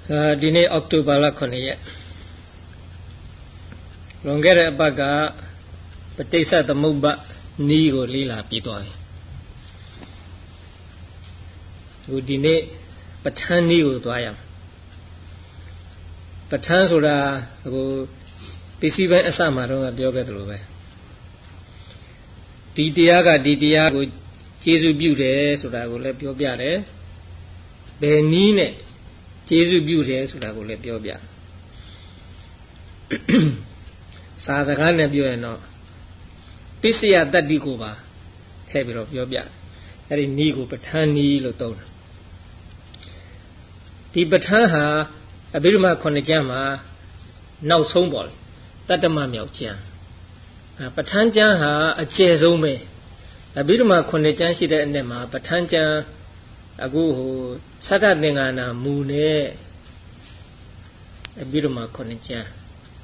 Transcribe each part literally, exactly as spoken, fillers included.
ဒီနေ့အောက်တိုဘာလခုနှစ်ရက်လွန်ခဲ့တဲ့အပတ်ကပဋိစ္စသမုပ္ပါနီးကိုလေ့လာပြီးသွားပြီအခုဒီနေ့ပဋ္ဌာန်းနီးကိုသွားရအောင်ပဋ္ဌာန်းဆိုတာဟိုပစ္စည်းပိုင်းအစမှာတော့ပြောခဲ့သလိုပဲဒီတရားကဒီတရားကိုကျေစုပြုတယ်ဆိုတာကိုလည်းပြောပြတယ်ဘယ်နည်းနဲ့ကျေစုပြုတယ်ဆိုတာကိုလည်းပြောပြစာစကားနဲ့ပြောရင်တော့ပစ္စယတတ္တိကိုပါထည့်ပြီးတော့ပြောပြအဲ့ဒီနည်းကိုပဋ္ဌာန်းနည်းလို့သုံးတယ်ဒီပဋ္ဌာန်းဟာအဘိဓမ္မာခုနှစ်ကျမ်းမှာနောက်ဆုံးပေါ့လေတတ္တမမြောက်ကျမ်းပဋ္ဌာန်းကျမ်းဟာအကျယ်ဆုံးပဲအဘိဓမ္မာခုနှစ်ကျမ်းရှိတဲ့အနက်မှာပဋ္ဌာန်းကျမ်းအခုဟိုသတ္တသင်္ကနာမူနဲ့အဘိဓမ္မာခုနှစ်ကျမ်း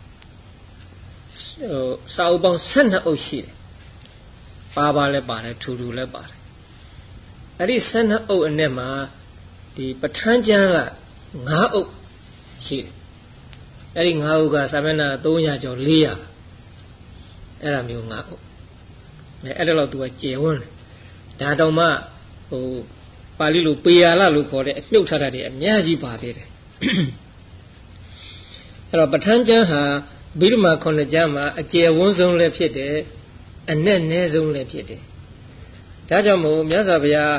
ဟိုစာအုပ်ပေါင်းဆယ်နှစ်အုပ်ရှိတယ်ပါပါလည်းပါတယ်ထူထူလည်းပါတယ်အဲ့ဒီဆယ်နှစ်အုပ်အနက်မှာဒီပဋ္ဌာန်းကျမ်းကငါးအုပ်ရှိတယ်အဲ့ဒီငါးအုပ်ကစာမျက်နှာသုံးရာကျော်လေးရာအဲ့ဒါမျိုးငါးအုပ်အဲအဲ့ဒါတော့သူကကျေဝန်းဒါတောင်မှဟိုပါဠိလိုပေယာလလို့ခေါ်တဲ့အမြုပ်ထားတာတွေအများကြီးပါသေးတယ်အဲ့တော့ပဋ္ဌာန်းကျမ်းဟာဗိဓမာခုနှစ်ကျမ်းမှာအကျယ်ဝန်းဆုံးလည်းဖြစ်တယ်အနက်နည်းဆုံးလည်းဖြစ်တယ်ဒါကြောင့်မို့မြတ်စွာဘုရား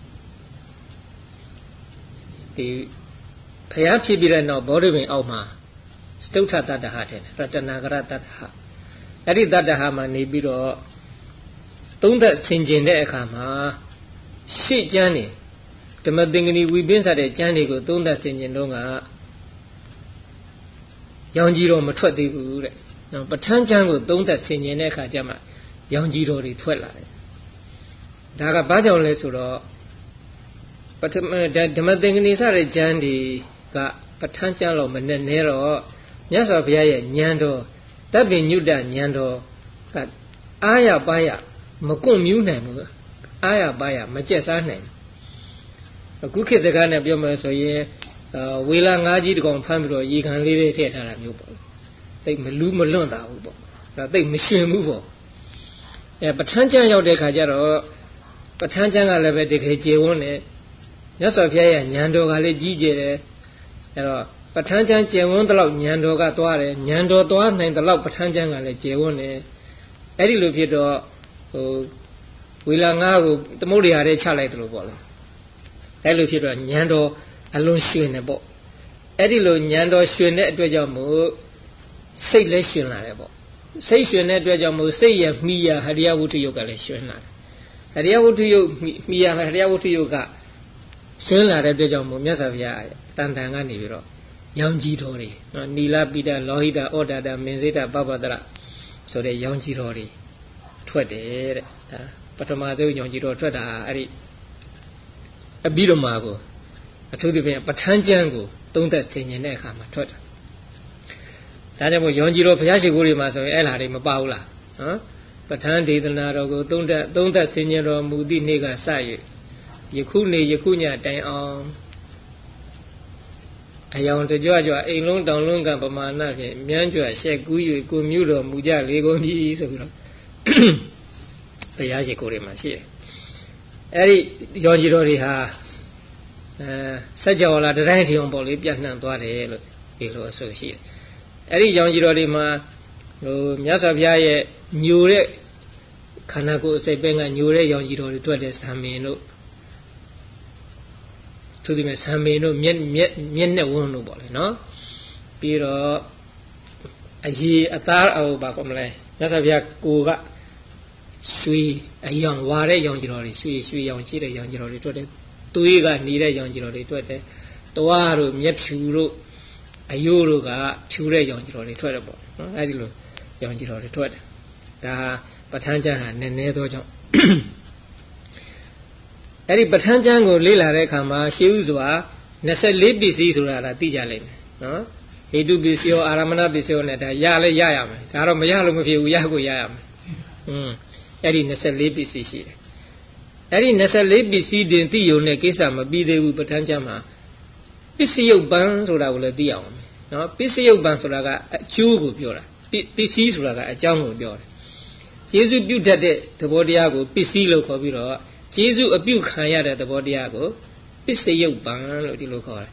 ဒီဘုရားဖြစ်ပြီးတဲ့နောက်ဘောဓိပင်အောက်မှာစတုထတတ္တဟတဲ့ရတနာကရတတ္တဟအဲ့ဒီတတ္တဟမှာနေပြီးတော့သုံးသက်ဆင်ခြင်တဲ့အခါမှာရှေ့ကျမ်းနေဓမ္မသင်္ကနီဝိပင်းစားတဲ့ကျမ်းတွေကိုသုံးသက်ဆင်ခြင်တော့ကရောင်ကြီးတော်မထွက်သေးဘူးတဲ့နော်ပဋ္ဌာန်းကျမ်းကိုသုံးသက်ဆင်ခြင်တဲ့အခါကျမှရောင်ကြီးတော်တွေထွက်လာတယ်ဒါကဘာကြောင့်လဲဆိုတော့ပထမဓမ္မသင်္ကနီစားတဲ့ကျမ်းတွေကပဋ္ဌာန်းကျမ်းလို့မနဲ့နဲတော့မြတ်စွာဘုရားရဲ့ဉာဏ်တော်တပ်ပင်ညုတ္တဉာဏ်တော်ကအာရပါရမကွန့်မြူးနိုင်ဘူးအာရပါရမကျက်စားနိုင်အခုခေတ်စကားနဲ့ပြောမယ်ဆိုရင်ဝေလာငါးကြီးတကောင်ဖမ်းပြီးတော့ရေခံလေးလေးထည့်ထားတာမျိုးပေါ့တိတ်မလူးမလွန့်တာဘူးပေါ့ဒါတိတ်မရှင်ဘူးပေါ့အဲပဋ္ဌာန်းကျမ်းရောက်တဲ့ခါကျတော့ပဋ္ဌာန်းကျမ်းကလည်းပဲတကယ်ကျေဝန်းတယ်မြတ်စွာဘုရားရဲ့ဉာဏ်တော်ကလည်းကြီးကျယ်တယ်အဲတော့ပဋ္ဌာန်းကျမ်းကျေဝန်းတဲ့လောက်ဉာဏ်တော်ကသွားတယ်ဉာဏ်တော်သွားနိုင်တဲ့လောက်ပဋ္ဌာန်းကျမ်းကလည်းကျေဝန်းတယ်အဲ့ဒီလိုဖြစ်တော့ဟိုဝေလာငါးကိုသမုဒ္ဒရာထဲချလိုက်တယ်လို့ပေါ့လေအဲ့လိုဖြစ်တော့ဉာဏ်တော်အလွန်ရွှင်တယ်ပေါ့အဲ့ဒီလိုဉာဏ်တော်ရွှင်တဲ့အတွက်ကြောင့်မို့စိတ်လည်းရွှင်လာတယ်ပေါ့စိတ်ရွှင်တဲ့အတွက်ကြောင့်မို့စိတ်ရမိရဟရိယဝတ္ထုယုတ်ကလည်းရွှင်လာတယ်ဟရိယဝတ္ထုယုတ်မိရဟရိယဝတ္ထုယုတ်ကရွှင်လာတဲ့အတွက်ကြောင့်မို့မြတ်စွာဘုရားတန်တန်ကနေပြီးတော့ရောင်ကြီးတော်တွေနော်နီလပိတလောဟိတဩဒါတမင်စေတပပတရဆိုတဲ့ရောင်ကြီးတော်တွေထွက်တယ်တဲ့ဒါပထမဆုံးရောင်ကြီးတော်ထွက်တာအဲ့ဒီအဘိဓမ္မာကိုအထူးသဖြင့်ပဋ္ဌာန်းကျမ်းကိုသုံးသက်ဆင်ခြင်တဲ့အခါမှာထွက်တာဒါကြောင့်မို့ရောင်ကြီးတော်ဘုရားရှိခိုးတွေမှာဆိုရင်အဲ့လာတွေမပါဘူးလားနော်ပဋ္ဌာန်းဒေသနာတော်ကိုသုံးသက်သုံးသက်ဆင်ခြင်တော်မူသည့်နေ့ကစ၍ယခုနေ့ယခုညတိုင်အောင်အယောင်တကြွကြွအိမ်လုံးတောင်လုံးကပမာဏဖြင့်မြန်းကြွရှက်ကူး၍ကိုမြူတော်မူကြလေကုန်ပြီဆိုပြီးတော့ဘုရားရှိခိုးတွေမှာရှိတယ်အဲ့ဒီရောင်ကြီးတော်တွေဟာအဲစัจ java လာတိုင်းထီအောင်ပေါ့လေပြန့်နှံ့သွားတယ်လို့ဒီလိုအဆိုရှိတယ်အဲ့ဒီရောင်ကြီးတော်တွေမှာဟိုမြတ်စွာဘုရားရဲ့ညိုတဲ့ခန္ဓာကိုယ်အစိတ်ပဲကညိုတဲ့ရောင်ကြီးတော်တွေတွေ့တဲ့ဇံမင်တို့သူဒီမဲ့ဇံမင်တို့မျက်မျက်မျက်နဲ့ဝန်းတို့ပေါ့လေနော်ပြီးတော့အရေးအသားအော်ပါကောမလဲမြတ်စွာဘုရားကိုကရွှေအယောင်ဝါတဲ့ရောင်ကြီးတော်တွေရွှေရွှေရောင်ရှိတဲ့ရောင်ကြီးတော်တွေတွေ့တယ်သွေးကနေတဲ့ရောင်ကြီးတော်တွေတွေ့တယ်တွားတို့မျက်ဖြူတို့အယိုးတို့ကဖြူတဲ့ရောင်ကြီးတော်တွေထွက်တယ်ပေါ့နော်အဲဒီလိုရောင်ကြီးတော်တွေထွက်တယ်ဒါပဋ္ဌာန်းကျမ်းဟာနည်းနည်းသောကြောင့်အဲ့ဒီပဋ္ဌာန်းကျမ်းကိုလေ့လာတဲ့အခါမှာရှေးဥစွာยี่สิบสี่ပစ္စည်းဆိုတာဒါသိကြလိမ့်မယ်နော်ဟေတုပစ္စည်းရောအာရမဏပစ္စည်းရောနဲ့ဒါရလဲရရမယ်ဒါတော့မရလို့မဖြစ်ဘူးရကိုရရမယ်อืมအဲ့ဒီยี่สิบสี่ပစ္စည်းရှိတယ်အဲ့ဒီยี่สิบสี่ပစ္စည်းတင်သိုံနဲ့ကိစ္စမပြီးသေးဘူးပဋ္ဌာန်းကျမ်းမှာပစ္စယုတ်ပံဆိုတာကိုလည်းသိအောင်နော်ပစ္စယုတ်ပံဆိုတာကအကျိုးကိုပြောတာပစ္စည်းဆိုတာကအကြောင်းကိုပြောတယ်ကျေစုပြုတတ်တဲ့သဘောတရားကိုပစ္စည်းလို့ခေါ်ပြီးတော့ကျေစုအပြုခံရတဲ့သဘောတရားကိုပစ္စယုတ်ပံလို့ဒီလိုခေါ်တယ်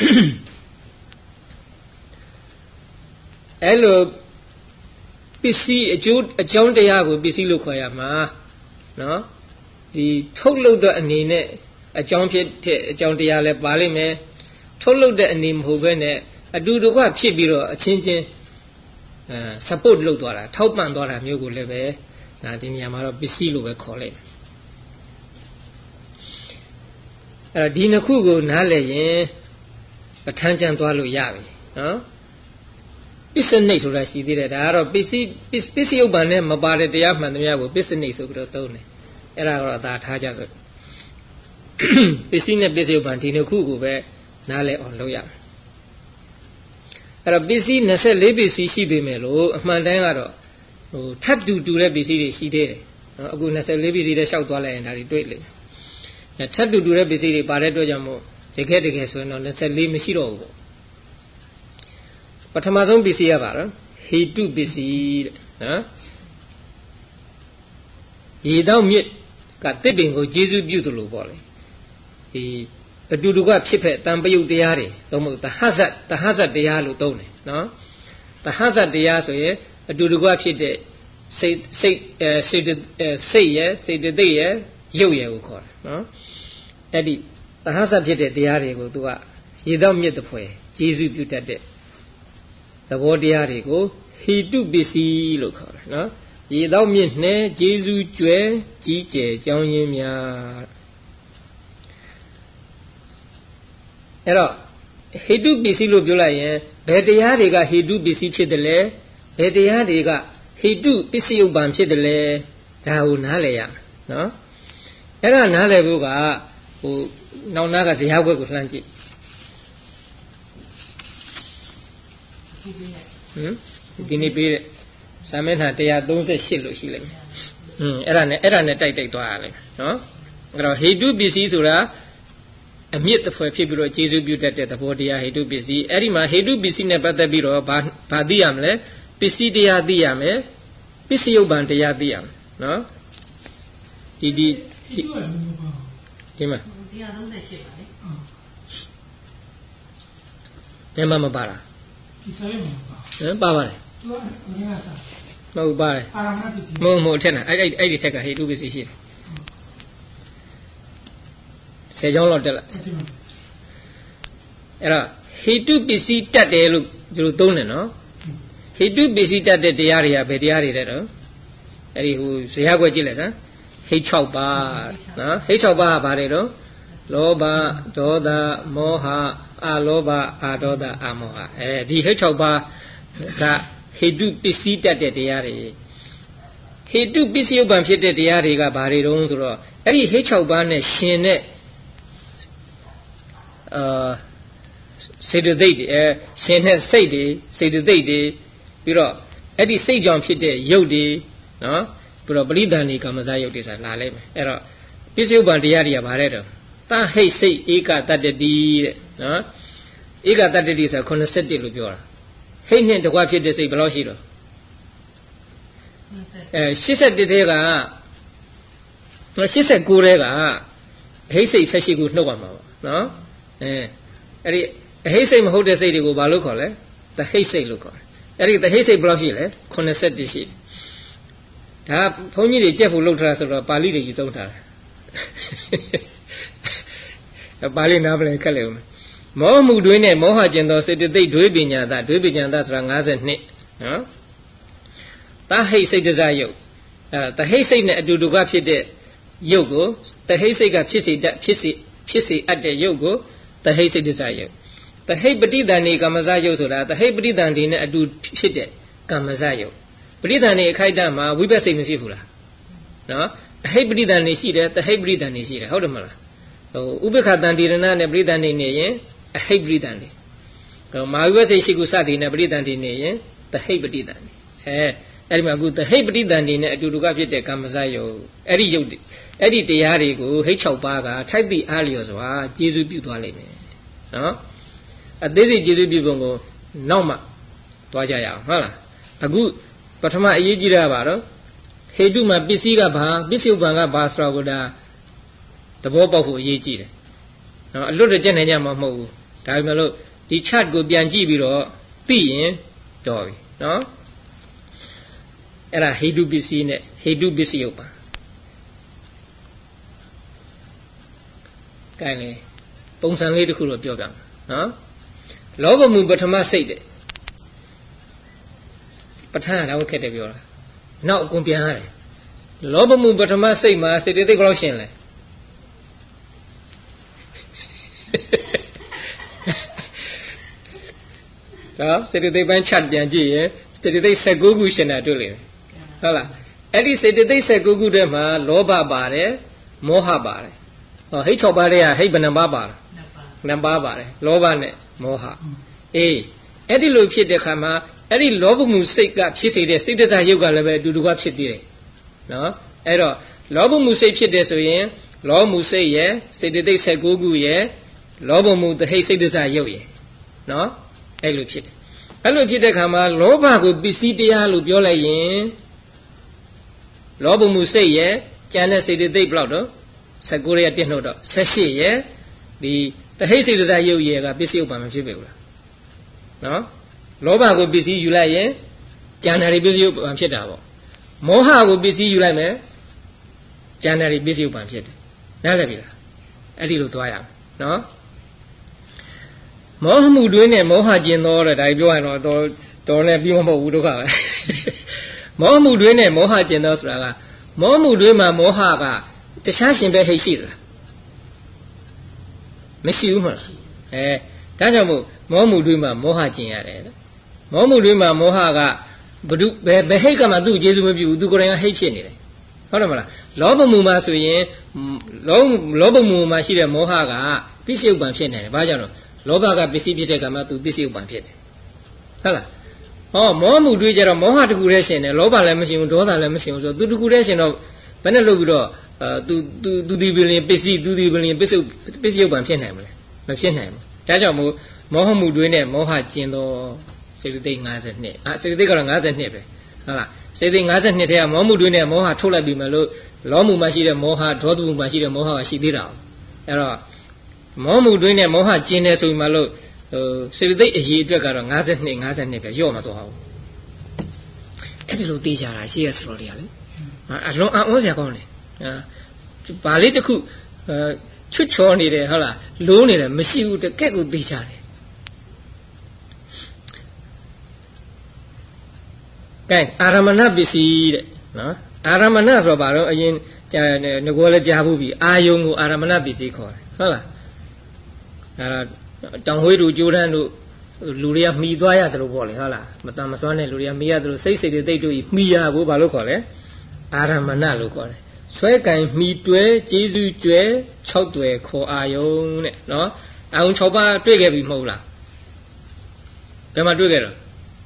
အဲ့လိုပစ္စည်းအကျိုးအကြောင်းတရားကိုပစ္စည်းလို့ခေါ်ရမှာနော်ဒီထုတ်လုပ်တဲ့အနေနဲ့အကြောင်းဖြစ်တဲ့အကြောင်းတရားလည်းပါလိမ့်မယ်ထုတ်လုပ်တဲ့အနေမဟုတ်ဘဲနဲ့အတူတကွဖြစ်ပြီးတော့အချင်းချင်းအဲ support လုပ်သွားတာထောက်ပံ့သွားတာမျိုးကိုလည်းပဲဒါဒီနေရာမှာတော့ပစ္စည်းလို့ပဲခေါ်လိုက်အဲ့တော့ဒီနှစ်ခုကိုနားလည်ရင်ပဋ္ဌာန်းကျမ်းသွားလို့ရပြီနော်ပစ္စနိတ်ဆိုတာရှိသေးတယ်ဒါကတော့ပစ္စည်းပစ္စယုတ်ပံနဲ့မပါတဲ့တရားမှန်သမျှကိုပစ္စနိတ်ဆိုပြီးတော့သုံးတယ်အဲ့ဒါကတော့ဒါထားကြဆိုပစ္စည်းနဲ့ပစ္စယုတ်ပံဒီနှစ်ခုကိုပဲနားလည်အောင်လုပ်ရမယ်အဲ့တော့ပစ္စည်းยี่สิบสี่ပစ္စည်းရှိပေမဲ့လို့အမှန်တမ်းကတော့ဟိုထပ်တူတူတဲ့ပစ္စည်းတွေရှိသေးတယ်နော်အခုยี่สิบสี่ပစ္စည်းတွေရှောက်သွားလိုက်ရင်ဒါတွေတွေ့လိမ့်မယ်ထပ်တူတူတဲ့ပစ္စည်းတွေပါတဲ့အတွက်ကြောင့်မို့တကယ်တကယ်ဆိုရင်တော့ยี่สิบสี่မရှိတော့ဘူးပေါ့ပထမဆုံးပစ္စည်းရပါတော့ဟေတုပစ္စည်းတဲ့နော်ရေတော့မြစ်ကတစ်ပင်ကိုကျေစုပြုသလိုပေါ့လေဒီအတူတူကဖြစ်ဖက်တန်ပယုတ်တရားတွေသုံးဖို့တဟဇတ်တဟဇတ်တရားလို့သုံးတယ်နော်တဟဇတ်တရားဆိုရင်အတူတူကဖြစ်တဲ့စိတ်စိတ်အဲစိတ်စိတ်ရဲ့စိတ်တိတ်ရဲ့ရုပ်ရဲ့ကိုခေါ်တယ်နော်အဲ့ဒီတဟဇတ်ဖြစ်တဲ့တရားတွေကိုသူကရေတော့မြစ်တစ်ဖွဲကျေစုပြုတတ်တဲ့သဘောတရားတွေကိုဟိတုပစ္စည်းလို့ခေါ်တယ်နော်ရေတော့မြစ်နဲ့ကျေစုကျွဲကြီးကျယ်ကြောင်းရင်းများအဲ့တော့ဟိတုပစ္စည်းလို့ပြောလိုက်ရင်ဘယ်တရားတွေကဟိတုပစ္စည်းဖြစ်တယ်လဲဘယ်တရားတွေကဟိတုပစ္စယုတ်ပံဖြစ်တယ်လဲဒါကိုနားလည်ရမယ်နော်အဲ့ဒါနားလည်ဖို့ကဟိုနောက်နာကဇရာဘွက်ကိုလှမ်းကြည့်ဟမ်ဒီနေ့ပေးတဲ့စာမျက်နှာone thirty-eightလို့ရှိလိမ့်မယ်ဟွန်းအဲ့ဒါနဲ့အဲ့ဒါနဲ့တိုက်တိုက်သွားရလိမ့်မယ်နော်အဲ့တော့ဟိတုပစ္စည်းဆိုတာအမြင့်တစ်ဖွဲ့ဖြစ်ပြီးတော့ကျေစုပြုတတ်တဲ့သဘောတရားဟိတုပစ္စည်းအဲ့ဒီမှာဟိတုပစ္စည်းနဲ့ပတ်သက်ပြီးတော့ဘာဘာသိရမလဲပစ္စည်းတရားသိရမယ်ပစ္စယုတ်ပံတရားသိရမယ်နော်ဒီဒီဒီမှာone thirty-eightပါလေဘယ်မှာမပါလားဒီဆိုင်မှာဟမ်ပါပါတယ်သူကအမြင်အစားမဟုတ်ပါတယ်အာရမပစ္စည်းမဟုတ်မဟုတ်ထက်နာအဲ့အဲ့အဲ့ဒီချက်ကဟိတုပစ္စည်းရှိတယ်ဆယ်ချောင်းလောက်တက်လိုက်အဲ့တော့ဟိတုပစ္စည်းတတ်တယ်လို့ဒီလိုသုံးတယ်နော်ဟိတုပစ္စည်းတတ်တဲ့တရားတွေကဘယ်တရားတွေလဲတော့အဲ့ဒီဟိုဇရာခွက်ကြည့်လိုက်စမ်းဟိတ်၆ပါးနော်ဟိတ်၆ပါးကဘာတွေတော့လောဘဒေါသမောဟအာလောဘအာဒေါသအာမောဟအဲဒီဟိတ်၆ပါးကဟိတုပစ္စည်းတတ်တဲ့တရားတွေဟိတုပစ္စယုတ်ပံဖြစ်တဲ့တရားတွေကဘာတွေတုံးဆိုတော့အဲ့ဒီဟိတ်၆ပါးနဲ့ရှင်တဲ့အာစေတသိက်တွေအဲရှင်တဲ့စိတ်တွေစေတသိက်တွေပြီးတော့အဲ့ဒီစိတ်ကြောင့်ဖြစ်တဲ့ရုပ်တွေနော်ပြီးတော့ပရိသန္တိကာမဇယုတ်တွေဆိုတာလာလိုက်မယ်အဲ့တော့ပစ္စယုပ္ပံတရားတွေကဘာလဲတော့တဟိတ်စိတ်ဧကတတ္တတိတဲ့နော်ဧကတတ္တတိဆိုတာeighty-oneလို့ပြောတာဟိတ်နဲ့တကွဖြစ်တဲ့စိတ်ဘယ်လောက်ရှိတော့အဲeighty-oneတဲကeighty-nineတဲကဟိတ်စိတ်eighty-eightကိုနှုတ်ရမှာပေါ့နော်အဲအဲ့ဒီအဟိတ်စိတ်မဟုတ်တဲ့စိတ်တွေကိုဘာလို့ခေါ်လဲတဟိတ်စိတ်လို့ခေါ်တယ်အဲ့ဒီတဟိတ်စိတ်ဘယ်လောက်ရှိလဲeighty-oneရှိတယ်ဒါဘုန်းကြီးတွေကြက်ဖို့လှုပ်ထားတာဆိုတော့ပါဠိတွေကြီးသုံးထားတာပါဠိနားပလင်ခက်လေဦးမောမှုတွင်းနဲ့မောဟကျင်သောစေတသိက်ဒွေပညာသဒွေပညာသဆိုတာfifty-twoနော်တဟိတ်စိတ်တစယုတ်အဲတဟိတ်စိတ်နဲ့အတူတူကဖြစ်တဲ့ယုတ်ကိုတဟိတ်စိတ်ကဖြစ်စေတတ်ဖြစ်စေဖြစ်စေအပ်တဲ့ယုတ်ကိုတဟိတ်စိတ်တစယုတ်တဟိတ်ပဋိသန္ဓေကာမဇယုတ်ဆိုတာတဟိတ်ပဋိသန္ဓေနဲ့အတူဖြစ်တဲ့ကာမဇယုတ်ပဋိသန္ဓေအခိုက်အတန့်မှာဝိပဿနာမဖြစ်ဘူးလားနော်အဟိတ်ပဋိသန္ဓေရှိတယ်တဟိတ်ပဋိသန္ဓေရှိတယ်ဟုတ်တယ်မလားဟိုဥပ္ပခတန်တိရဏနဲ့ပဋိသန္ဓေနေရင်အဟိတ်ပဋိသန္ဓေဟိုမာဝိပဿနာရှိကုစသည်နဲ့ပဋိသန္ဓေနေရင်တဟိတ်ပဋိသန္ဓေအဲအဲ့ဒီမှာအခုတဟိတ်ပဋိသန္ဓေနဲ့အတူတူကဖြစ်တဲ့ကာမဇယုတ်အဲ့ဒီယုတ်အဲ့ဒီတရားတွေကိုဟိတ်၆ပါးကထိုက်သည့်အားလျော်စွာကျေစုပြုသွားလိမ့်မယ်နော်အသေးစိတ်ကျေစုပြုပုံကိုနောက်မှသွားကြရအောင်ဟုတ်လားအခုပထမအရေးကြီးတာပါတော့ဟေတုမှာပစ္စည်းကဘာပစ္စယုပ္ပံကဘာဆိုတော့ဒါသဘောပေါက်ဖို့အရေးကြီးတယ်နော်အလွတ်တကျက်နေကြမှာမဟုတ်ဘူးဒါပေမဲ့လို့ဒီ chart ကိုပြန်ကြည့်ပြီးတော့သိရင်တော်ပြီနော်အဲ့ဒါဟေတုပစ္စည်းနဲ့ဟေတုပစ္စယုပ္ပံကဲလေပုံစံလေးတစ်ခုတော့ပြောပြမယ်နော်လောဘမူပထမစိတ်တဲ့ပဋ္ဌာန်းတော့ခက်တယ်ပြောတာနောက်အကုန်ပြန်ရတယ်လောဘမူပထမစိတ်မှာစေတသိက်ဘယ်လောက်ရှင်းလဲနော်စေတသိက်ပိုင်းချက်ပြန်ကြည့်ရင်စေတသိက်၁၉ခုရှင်းတာတွေ့လိမ့်မယ်ဟုတ်လားအဲ့ဒီစေတသိက်၁၉ခုထဲမှာလောဘပါတယ်မောဟပါတယ်ဟောဟိတ်၆ပါးတွေကဟိတ်ဘယ်နှပါးပါလားနှစ်ပါးပါတယ်လောဘနဲ့မောဟအေးအဲ့ဒီလိုဖြစ်တဲ့ခါမှာအဲ့ဒီလောဘမှုစိတ်ကဖြစ်စေတဲ့စိတ်တစားရုပ်ကလည်းပဲအတူတူကဖြစ်သေးတယ်နော်အဲ့တော့လောဘမှုစိတ်ဖြစ်တယ်ဆိုရင်လောမှုစိတ်ရဲ့စေတသိက်၁၉ခုရဲ့လောဘမှုတဟိတ်စိတ်တစားရုပ်ရဲ့နော်အဲ့လိုဖြစ်တယ်အဲ့လိုဖြစ်တဲ့ခါမှာလောဘကိုပစ္စည်းတရားလို့ပြောလိုက်ရင်လောဘမှုစိတ်ရဲ့ကျန်တဲ့စေတသိက်ဘယ်လောက်တော့၁၉ရဲ့တက်နှုတ်တော့၁၈ရဲ့ဒီတဟိတ်စိတ်တစားရုပ်ရဲ့ကပစ္စည်းဥပ္ပါမဖြစ်ပေဘူးလားနော်လောဘကိုပစ္စည်းယူလိုက်ရင်ကျန်တဲ့ပစ္စည်းဥပ္ပါဖြစ်တာပေါ့မောဟကိုပစ္စည်းယူလိုက်မယ်ကျန်တဲ့ပစ္စည်းဥပ္ပါဖြစ်တယ်နားလည်ပြီလားအဲ့ဒီလိုသွားရအောင်နော်မောဟမှုတွင်းနဲ့မောဟကျင်သောတဲ့ဒါပြောရရင်တော့တော်တော်နဲ့ပြီးမဟုတ်ဘူးဒုက္ခပဲမောဟမှုတွင်းနဲ့မောဟကျင်သောဆိုတာကမောဟမှုတွင်းမှာမောဟကတခြားရှင်ပဲဟိတ်ရှိသလားမရှိဘူးမဟုတ်လားအဲဒါကြောင့်မို့မောမှုတွင်းမှာမောဟကျင်ရတယ်မောမှုတွင်းမှာမောဟကဘဒုဘယ်ဘယ်ဟိတ်ကမှသူ့ကျေစုမပြုဘူးသူကိုယ်တိုင်ကဟိတ်ဖြစ်နေတယ်ဟုတ်တယ်မလားလောဘမှုမှာဆိုရင်လောလောဘမှုမှာရှိတဲ့မောဟကပစ္စယုပ္ပံဖြစ်နေတယ်ဘာကြောင့်လဲလောဘကပစ္စည်းဖြစ်တဲ့ကမှသူပစ္စယုပ္ပံဖြစ်တယ်ဟုတ်လားဟောမောမှုတွင်းကြတော့မောဟတကူတည်းရှင်တယ်လောဘလည်းမရှိဘူးဒေါသလည်းမရှိဘူးဆိုတော့သူတကူတည်းရှင်တော့ဘယ်နဲ့လုပ်ပြီးတော့အဲသူသူသူဒီပင်ပစ္စည်းသူဒီပင်ပစ္စယုပစ္စယုပ္ပံဖြစ်နိုင်မလဲမဖြစ်နိုင်ဘူးဒါကြောင့်မို့မောဟမှုတွင်းနဲ့မောဟကျင်သောစေတသိက်၅၂အာစေတသိက်ကတော့၅၂ပဲဟုတ်လားစေတသိက်၅၂ထဲကမောမှုတွင်းနဲ့မောဟထုတ်လိုက်ပြီမလို့လောမှုမှာရှိတဲ့မောဟဒေါသမှုမှာရှိတဲ့မောဟကရှိသေးတာအဲ့တော့မောမှုတွင်းနဲ့မောဟကျင်တယ်ဆိုပြီးမှလို့ဟိုစေတသိက်အရေးအတွက်ကတော့၅၂ ၅၂ပဲရော့မသွားဘူးအဲ့ဒီလိုသိကြတာရှိရဆိုတော့လေအလွန်အံ့ဩစရာကောင်းတယ်အာဗာလေးတစ်ခုအဲချွတ်ချောနေတယ်ဟုတ်လားလိုးနေတယ်မရှိဘူးတကက်ကိုသိကြတယ်ကဲအာရမဏပစ္စည်းတဲ့နော်အာရမဏဆိုတော့ဘာလို့အရင်ငကိုလည်းကြားဘူးပြီအာယုံကိုအာရမဏပစ္စည်းခေါ်တယ်ဟုတ်လားအဲ့ဒါတောင်ဝေးတို့ကျိုးတန်းတို့လူတွေကမှီသွားရတယ်လို့ပေါ့လေဟုတ်လားမတန်မစွမ်းတဲ့လူတွေကမှီရတယ်လို့စိတ်စိတ်တွေတိတ်တို့မှီရကိုဘာလို့ခေါ်လဲအာရမဏလို့ခေါ်တယ်ဆွဲကင်မှီတွဲကျေးဇူးကျွဲ၆တွယ်ခေါ်အာယုံတဲ့နော်အာယုံ၆ပါးတွေ့ခဲ့ပြီမဟုတ်လားဘယ်မှာတွေ့ခဲ့တော့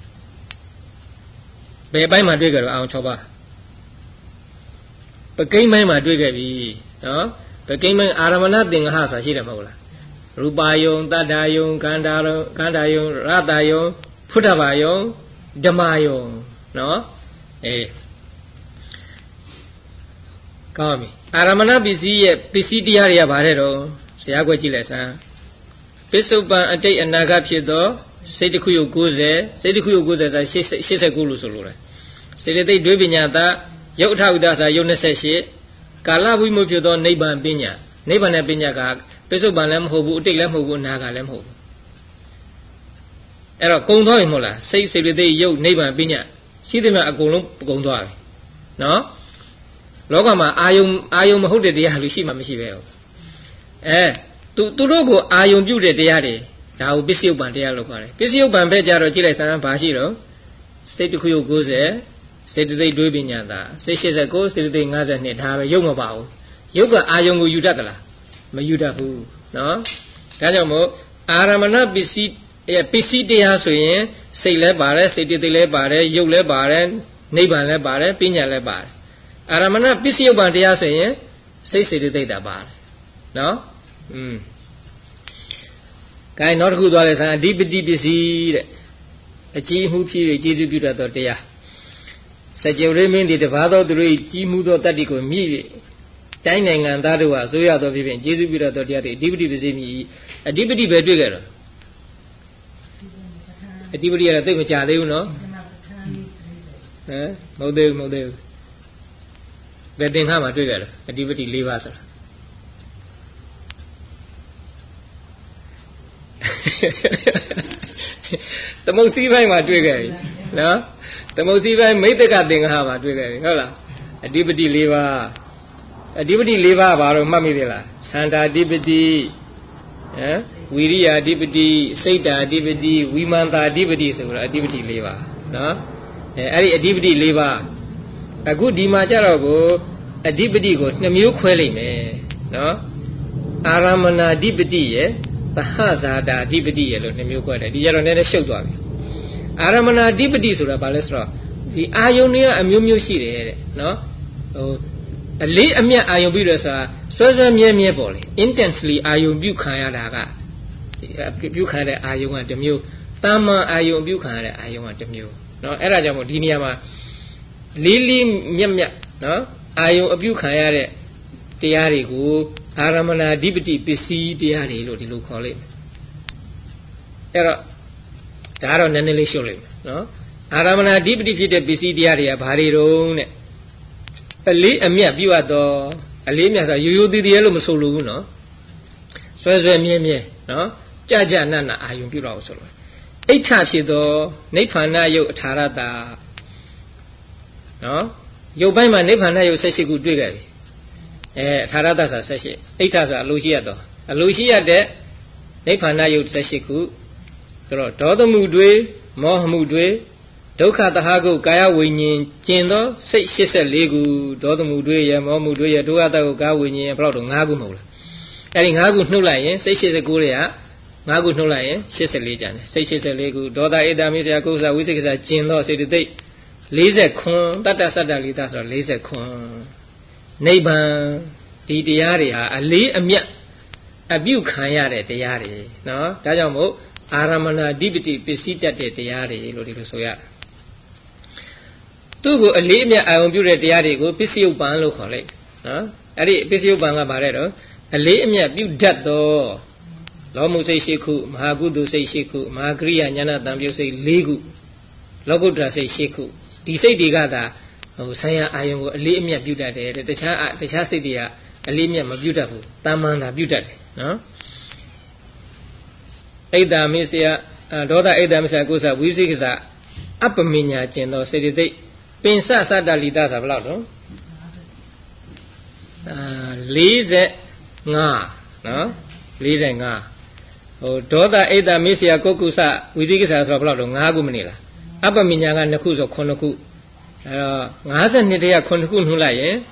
ဘယ်ပိုင်းမှာတွေ့ခဲ့တော့အာယုံ၆ပါးပကိမ့်ပိုင်းမှာတွေ့ခဲ့ပြီနော်ပကိမ့်ပိုင်းအာရမဏသင်္ဃဟဆိုတာရှိတယ်မဟုတ်လားရူပါယုံတတ္တယုံကန္တာယုံကန္တာယုံရတယုံဖုဒ္ဓဘာယုံဓမ္မယုံနော်အေးကောင်းပြီအာရမဏပစ္စည်းရဲ့ပစ္စည်းတရားတွေကဘာတဲ့တော့ဇာတ်ကွက်ကြည့်လိုက်စမ်းပစ္စုပန်အတိတ်အနာဂတ်ဖြစ်သောစိတ်တစ်ခုယုတ်၉၀စိတ်တစ်ခုယုတ်၉၀ဆိုရှစ်၈၉လို့ဆိုလိုတယ်စေတသိက်ဒွေပညာတယုတ်အထဝိဒဆိုယုတ်၂၈ကာလဝိမုဖြစ်သောနိဗ္ဗာန်ပညာနိဗ္ဗာန်နဲ့ပညာကပစ္စုပန်လည်းမဟုတ်ဘူးအတိတ်လည်းမဟုတ်ဘူးအနာဂတ်လည်းမဟုတ်ဘူးအဲ့တော့ကုံသွားပြီမဟုတ်လားစိတ်စေတသိက်ယုတ်နိဗ္ဗာန်ပညာရှိသမျှအကုန်လုံးကုံသွားပြီနော်လောကမှာအာယုံအာယုံမဟုတ်တဲ့တရားလူရှိမှမရှိပဲဟုတ်အဲသူသူတို့ကိုအာယုံပြုတ်တဲ့တရားတွေဒါကိုပစ္စယုပ္ပံတရားလို့ခေါ်တယ်ပစ္စယုပ္ပံပဲကြတော့ကြည့်လိုက်စမ်းဘာရှိတော့စိတ်တစ်ခုယုတ်၉၀စေတသိက်တွေးပညာသာစိတ်၈၉စေတသိက်၅၂ဒါပဲယုတ်မပါဘူးယုတ်ကအာယုံကိုယူတတ်သလားမယူတတ်ဘူးနော်ဒါကြောင့်မို့အာရမဏပစ္စည်းရဲ့ပစ္စည်းတရားဆိုရင်စိတ်လည်းပါတယ်စေတသိက်လည်းပါတယ်ယုတ်လည်းပါတယ်နိဗ္ဗာန်လည်းပါတယ်ပညာလည်းပါတယ်အာရမဏပစ္စယုပ္ပံတရားဆိုရင်စိတ်စေတသိက်တာပါတယ်နော်อืม gain not good all is a deep deep busy a G who few Jesus Buddha dear. Such a remain the father the way G Mudo Tatico me dining and that was so you are the vision Jesus Buddha dear deep deep busy me a deep deep trigger. A deep deep I think which are you know. Eh? Model model. Wedding hammer trigger, a deep deep leave us. The most even my trigger, no? The most even made the goddamn hammer trigger, hola. A deputy liver, a deputy liver, Baro Mamila, Santa deputy, eh? Wiria deputy, Sata deputy, Wimanta deputy, so a deputy liver, no? A deputy liver. A good dimajarago, a deputy goes, Namu quelling, no? Aramana deputy, eh? The hazard deputy alone, the milk water, the yellow never showed one. Aramana deputy to the balestra. The Ionia and Mumu Shiri, no? A late a mere Ion Buddha, Sosa mere mere boli. Intensely Ion Bucaya, Bucaya, Ion and the mule. Tama Ion Bucaya, Ion and the mule. No, Erajamo Diniama Lily Miamia, no? Ion Bucaya, the Arigo. Aramana deputy P C Diari lo di lo call it. Era Daro Nanelli Sholim, no? Aramana deputy P C Diari of Harry Rone. A lay a mere view at the a lame as a you did the yellow solo, no? So as a mere, no? Jaja Nana, I am Bureau solo. Eight taps you though, Nepana yo Tarada. No? You buy my Nepana, you say she could do it. Eh, Taradas a session, eight as a Luciado. A Lucia de Nepana Yud Seshiku, Dodo Mudwe, Mohamudwe, Doka the Hago, Gaya Winning, Jendo, say she's a legu, Dodo Mudwe, Momudwe, Doada Gawin, Prodo Nagumula. Adding Hagu no lion, say she's a Guria, Nagu no lion, she's a legend, say she's a legu, Doda Edamisia goes out with a Jendo, say the day. Laser con, that is a dalitas or laser con. Neighbor, the diaria, a lay a mia, a view kayare diari, no? Tajamo, Aramana deputy pesita de diari, Lodi Soya. Tugo a lay mia, I will build a diari, go Pisio Ban locally, no? Ari Pisio Banga Barredo, a lay mia, build that door. Lomu say Shiku, Mahagudu say Shiku, Magria, Yana Dambio say Legu, Logodra say Shiku, Di say Digada. Oh, saya ayam go limia buta de, the cha, the chasidia, a limia beautiful, Tamana buta, no? Ada Misia, Doda Ada Misia goes up, we see that upper minia gendo, say they, Pensa Sadalidas of Lado. Lize Nga, no? Lize Nga. Oh, Doda Ada Misia Kokusa, we see as of Lado, Nagumanilla. Upper minia and the Kuzo Konoku. Uh, Ngaza Nidia Konukun Hulaye.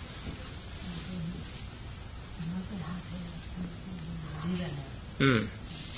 Hmm.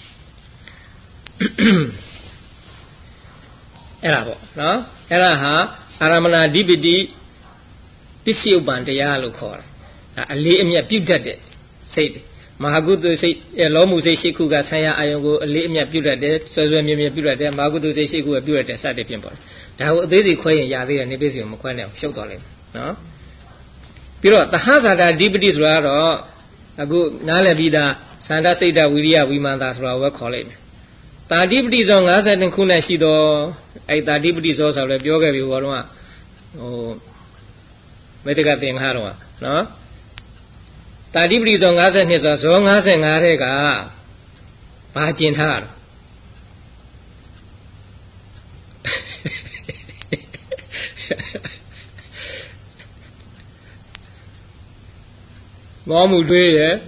Era, no? Era ha, Aramana D B D, Pisio Bandia Lucor. A limia buta, said Mahagudu say, Lomu say Shikuga Saya Ayogo, a limia buta, so Mimia buta, Magudu say Shiku a buta, Sade Pimple. Now, this is quite Yadi and Nebisium, Quanel, Shodolim. No? Pero, the Hazard deputies were a good Nala Vida, Santa Seda, Wiria, Wimandas, our colleague. The deputies on us and Kuna Shido, the deputies also of Yoga, you are oh, Medica thing Harwa. No? The deputies on us and his song as an Arega, Bajin Har. Momudwe, eh?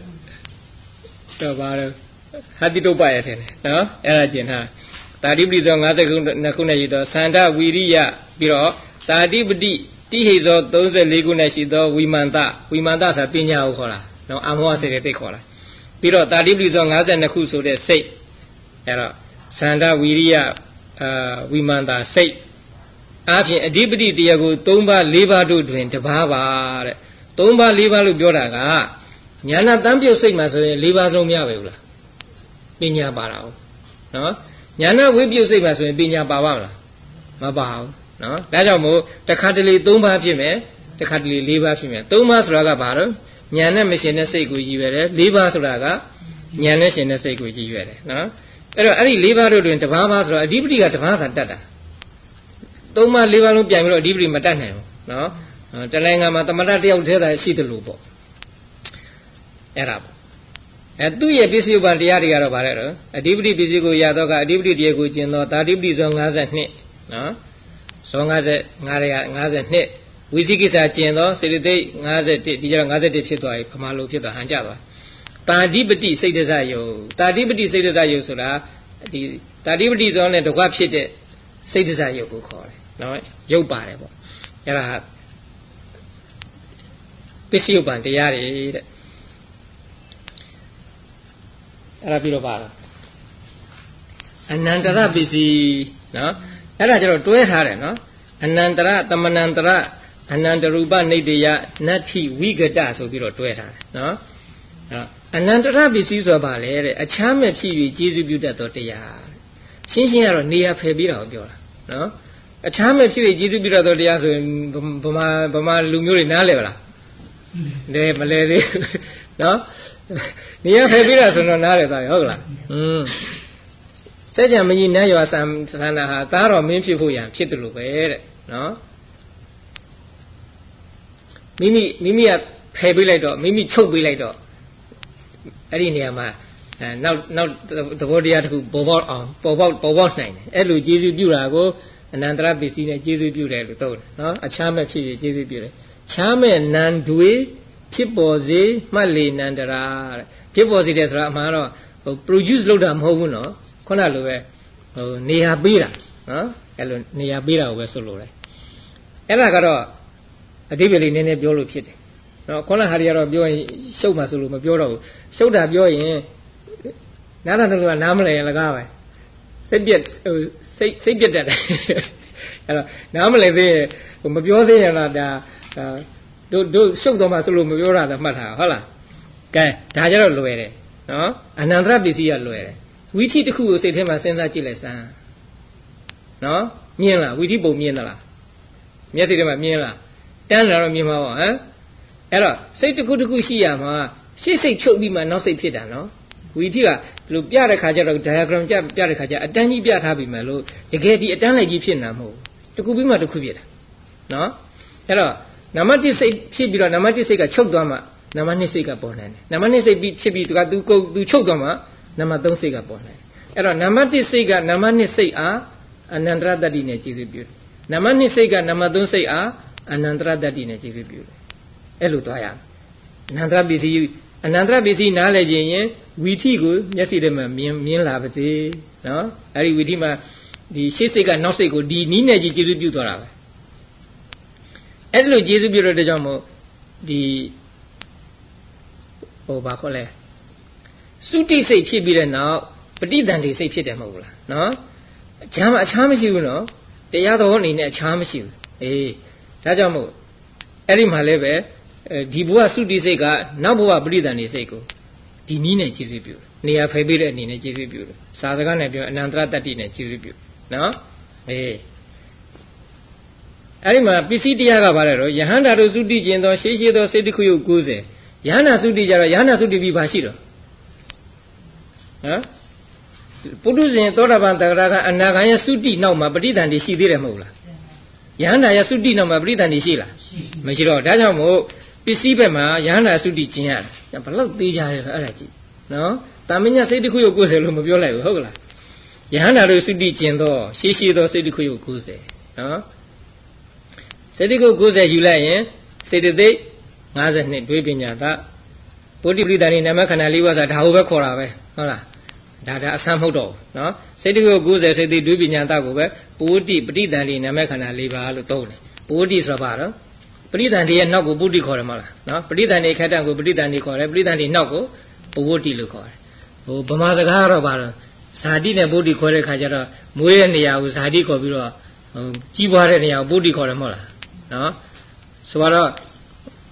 Had to buy it, no? Eragina. Tadibis on other Nakuna, Santa Wiria, Biro, Tadibdi, Tihizo, those Legunasido, Wimanda, Wimandas a Pina Ocola, no Amos a Tecola. Biro, Tadibis on other Nakuso, they say, Era, Santa Wiria, Wimanda, say. After a deputy Diago, Tomba, Liva do drink the Bava, Tomba, Liva Lubioraga, Yana Dampio Sigmas, Liva Romia. ပညာပါတာနော်ညာနာဝိပယုတ်စိတ်မှာဆိုရင်ပညာပါပါမလားမပါဘူးနော်ဒါကြောင့်မို့တစ်ခါတလေသုံးပါးဖြစ်မယ်တစ်ခါတလေလေးပါးဖြစ်မယ်သုံးပါးဆိုတာကဘာလို့ညာနဲ့မရှင်တဲ့စိတ်ကိုရည်ရွယ်တယ်လေးပါးဆိုတာကညာနဲ့ရှင်တဲ့စိတ်ကိုရည်ရွယ်တယ်နော်အဲ့တော့အဲ့ဒီလေးပါးတို့တွင်တစ်ပါးပါဆိုတော့အဓိပတိကတစ်ပါးသာတတ်တာသုံးပါးလေးပါးလုံးပြန်ပြီးတော့အဓိပတိမတတ်နိုင်ဘူးနော်တနိုင်ငံမှာတမတတယောက်တည်းသာရှိတယ်လို့ပေါ့အဲ့ဒါပေါ့အဲသူ့ရဲ့ပစ္စည်းဥပ္ပန်တရားတွေကတော့ဗါတဲ့တော့အဓိပတိပစ္စည်းကိုရတော့ကအဓိပတိတရားကိုကျင့်တော့ဒါဓိပတိဇော၅၂နော်ဇော၅၅တွေက၅၂ဝိသိကိစ္စကျင့်တော့စေတသိက်၅၁ဒီကျတော့၅၁ဖြစ်သွားပြီပမာလိုဖြစ်သွားဟန်ကြသွားတာဓိပတိစိတ်တစယုတ်တာဓိပတိစိတ်တစယုတ်ဆိုတာဒီတာဓိပတိဇောနဲ့တကွဖြစ်တဲ့စိတ်တစယုတ်ကိုခေါ်တယ်နော်ရုပ်ပါတယ်ပေါ့အဲ့ဒါပစ္စည်းဥပ္ပန်တရားတွေတဲ့အဲ့ဒါပြီးတော့ပါတော့အနန္တရပစ္စည်းနော်အဲ့ဒါကျတော့တွဲထားတယ်နော်အနန္တရတမနန္တရအနန္တရူပနိတ္တယနတ္ထိဝိကတဆိုပြီးတော့တွဲထားတယ်နော်အဲ့အနန္တရပစ္စည်းဆိုတာဘာလဲတဲ့အချမ်းမဲ့ဖြစ်ပြီးကျေစုပြုတတ်သောတရားရှင်းရှင်းကတော့နေရာဖယ်ပြီးတော့ပြောတာနော်အချမ်းမဲ့ဖြစ်ပြီးကျေစုပြုတတ်သောတရားဆိုရင်ဗမာဗမာလူမျိုးတွေနားလည်ပါလားလဲမလဲသေးနော်နေရာဖယ်ပြီးတော့ဆိုတော့နားလည်သွားပြီဟုတ်လားอืมစัจ jam မကြီးနတ်ရွာဆံဆန္ဒဟာသားတော်မင်းဖြစ်ဖို့ရန်ဖြစ်တယ်လို့ပဲတဲ့နော်မိမိမိမိကဖယ်ပေးလိုက်တော့မိမိချုပ်ပေးလိုက်တော့အဲ့ဒီနေရာမှာအဲနောက်နောက်သဘောတရားတစ်ခုပေါ်ပေါက်အောင်ပေါ်ပေါက်ပေါ်ပေါက်နိုင်တယ်အဲ့လိုကျေးဇူးပြုတာကိုအနန္တရပစ္စည်းနဲ့ကျေးဇူးပြုတယ်လို့သုံးတယ်နော်အချမ်းမဲ့ဖြစ်ဖြစ်ကျေးဇူးပြုတယ်ချမ်းမဲ့နန္တွေဖြစ်ပေါ်စေမှတ်လေနန္တရာတဲ့ဖြစ်ပေါ်စေတယ်ဆိုတာအမှန်တော့ဟို produce လုပ်တာမဟုတ်ဘူးနော်ခုနလိုပဲဟိုနေရာပေးတာနော်အဲ့လိုနေရာပေးတာကိုပဲဆိုလိုတယ်အဲ့ဒါကတော့အဓိပ္ပာယ်လေးနည်းနည်းပြောလို့ဖြစ်တယ်နော်ခုနဟာတွေကတော့ပြောရင်ရှုပ်မှဆိုလို့မပြောတော့ဘူးရှုပ်တာပြောရင်နားတာတို့ကနားမလဲရင်လကားပဲစိတ်ပြက်ဟိုစိတ်စိတ်ပြက်တတ်တယ်အဲ့တော့နားမလဲသေးရင်ဟိုမပြောသေးရင်တော့ဒါတို့တို့ရှုပ်တော့မှဆိုလို့မပြောတာတော့မှတ်ထားဟုတ်လားကဲဒါကြတော့လွယ်တယ်နော်အနန္တရပစ္စည်းကလွယ်တယ်ဝိသီတစ်ခုကိုစိတ်ထဲမှာစဉ်းစားကြည့်လိုက်စမ်းနော်မြင်လားဝိသီပုံမြင်သလားမျက်စိထဲမှာမြင်လားတန်းလာတော့မြင်မှာပေါ့ဟမ်အဲ့တော့စိတ်တစ်ခုတစ်ခုရှိရမှာရှေ့စိတ်ချုပ်ပြီးမှနောက်စိတ်ဖြစ်တာနော်ဝိသီကဒီလိုပြတဲ့ခါကျတော့ diagram ကြပြတဲ့ခါကျအတန်းကြီးပြထားပြီမယ်လို့တကယ်ဒီအတန်းလိုက်ကြီးဖြစ်နေတာမဟုတ်ဘူးတစ်ခုပြီးမှတစ်ခုဖြစ်တာနော်အဲ့တော့နံပါတ်တစ်စိတ်ဖြစ်ပြီးတော့နံပါတ်တစ်စိတ်ကချုပ်သွားမှနံပါတ်နှစ်စိတ်ကပေါ်နိုင်တယ်နံပါတ်နှစ်စိတ်ပြီးဖြစ်ပြီးသူကသူကိုသူချုပ်သွားမှနံပါတ်သုံးစိတ်ကပေါ်နိုင်တယ်အဲ့တော့နံပါတ်တစ်စိတ်ကနံပါတ်နှစ်စိတ်အားအနန္တရတ္တိနဲ့ကျေစုပြုတယ်နံပါတ်နှစ်စိတ်ကနံပါတ်သုံးစိတ်အားအနန္တရတ္တိနဲ့ကျေစုပြုတယ်အဲ့လိုသွားရမယ်အနန္တရပစ္စည်းအနန္တရပစ္စည်းနားလည်ခြင်းရင်ဝီထိကိုမျက်စိထဲမှာမြင်မြင်လာပါစေနော်အဲ့ဒီဝီထိမှာဒီရှေ့စိတ်ကနောက်စိတ်ကိုဒီနီးနဲ့ကြီးကျေစုပြုသွားတာပဲအဲ့လိုကျေစုပြုတဲ့ကြောင့်မို့ဒီဟိုဘာခေါ်လဲသုတိစိတ်ဖြစ်ပြီးတဲ့နောက်ပဋိသန္ဓေစိတ်ဖြစ်တယ်မဟုတ်ဘူးလားနော်အချမ်းအခြားမရှိဘူးနော်တရားတော်အနေနဲ့အခြားမရှိဘူးအေးဒါကြောင့်မို့အဲ့ဒီမှာလည်းပဲဒီဘဝသုတိစိတ်ကနောက်ဘဝပဋိသန္ဓေစိတ်ကိုဒီနည်းနဲ့ကျေစုပြုတယ်နေရာဖယ်ပေးတဲ့အနေနဲ့ကျေစုပြုတယ်စာစကားနဲ့ပြောအနန္တရတ္တိနဲ့ကျေစုပြုနော်အေးအဲ့ဒီမှာပစ္စည်းတရားကဘာလဲတော့ယဟန္တာတို့သုတိကျင်သောရှေးရှေးသောစိတ်တစ်ခုယုတ်၉၀ယဟန္တာသုတိကြတော့ယဟန္တာသုတိပြီးပါရှိတော့ဟမ်ပုထုဇဉ်သောတာပန်တဂရကအနာဂံရဲ့သုတိနောက်မှာပဋိသန္ဓေရှိသေးတယ်မဟုတ်လားယဟန္တာရဲ့သုတိနောက်မှာပဋိသန္ဓေရှိလားမရှိတော့ဒါကြောင့်မို့ပစ္စည်းဘက်မှာယဟန္တာသုတိကျင်ရတယ်ဘယ်လောက်သေးကြရဲဆိုအဲ့ဒါကြည့်နော်တာမညစိတ်တစ်ခုယုတ်၉၀လို့မပြောလိုက်ဘူးဟုတ်လားယဟန္တာတို့သုတိကျင်သောရှေးရှေးသောစိတ်တစ်ခုယုတ်၉၀နော်စိတ်တစ်ခု၉၀ယူလိုက်ရင်စေတသိက်၅၂တွေးပညာသပုတိပရိသန္တိနာမခန္ဓာ၄ပါးဆိုတာဒါကိုပဲခေါ်တာပဲဟုတ်လားဒါဒါအဆန်းမဟုတ်တော့ဘူးနော်စိတ်တစ်ခု၉၀စိတ်သိက်တွေးပညာသကိုပဲပုတိပရိသန္တိနာမခန္ဓာ၄ပါးလို့သုံးတယ်ပုတိဆိုတာဘာတော့ပရိသန္တိရဲ့နောက်ကိုပုတိခေါ်တယ်မဟုတ်လားနော်ပရိသန္တိခက်တံကိုပရိသန္တိခေါ်တယ်ပရိသန္တိနောက်ကိုပုတိလို့ခေါ်တယ်ဟိုဗမာစကားကတော့ဘာတော့ဇာတိနဲ့ပုတိခေါ်တဲ့ခါကျတော့မွေးတဲ့နေရာကိုဇာတိခေါ်ပြီးတော့ဟိုကြီးပွားတဲ့နေရာကိုပုတိခေါ်တယ်မဟုတ်လားနော်ဆိုတော့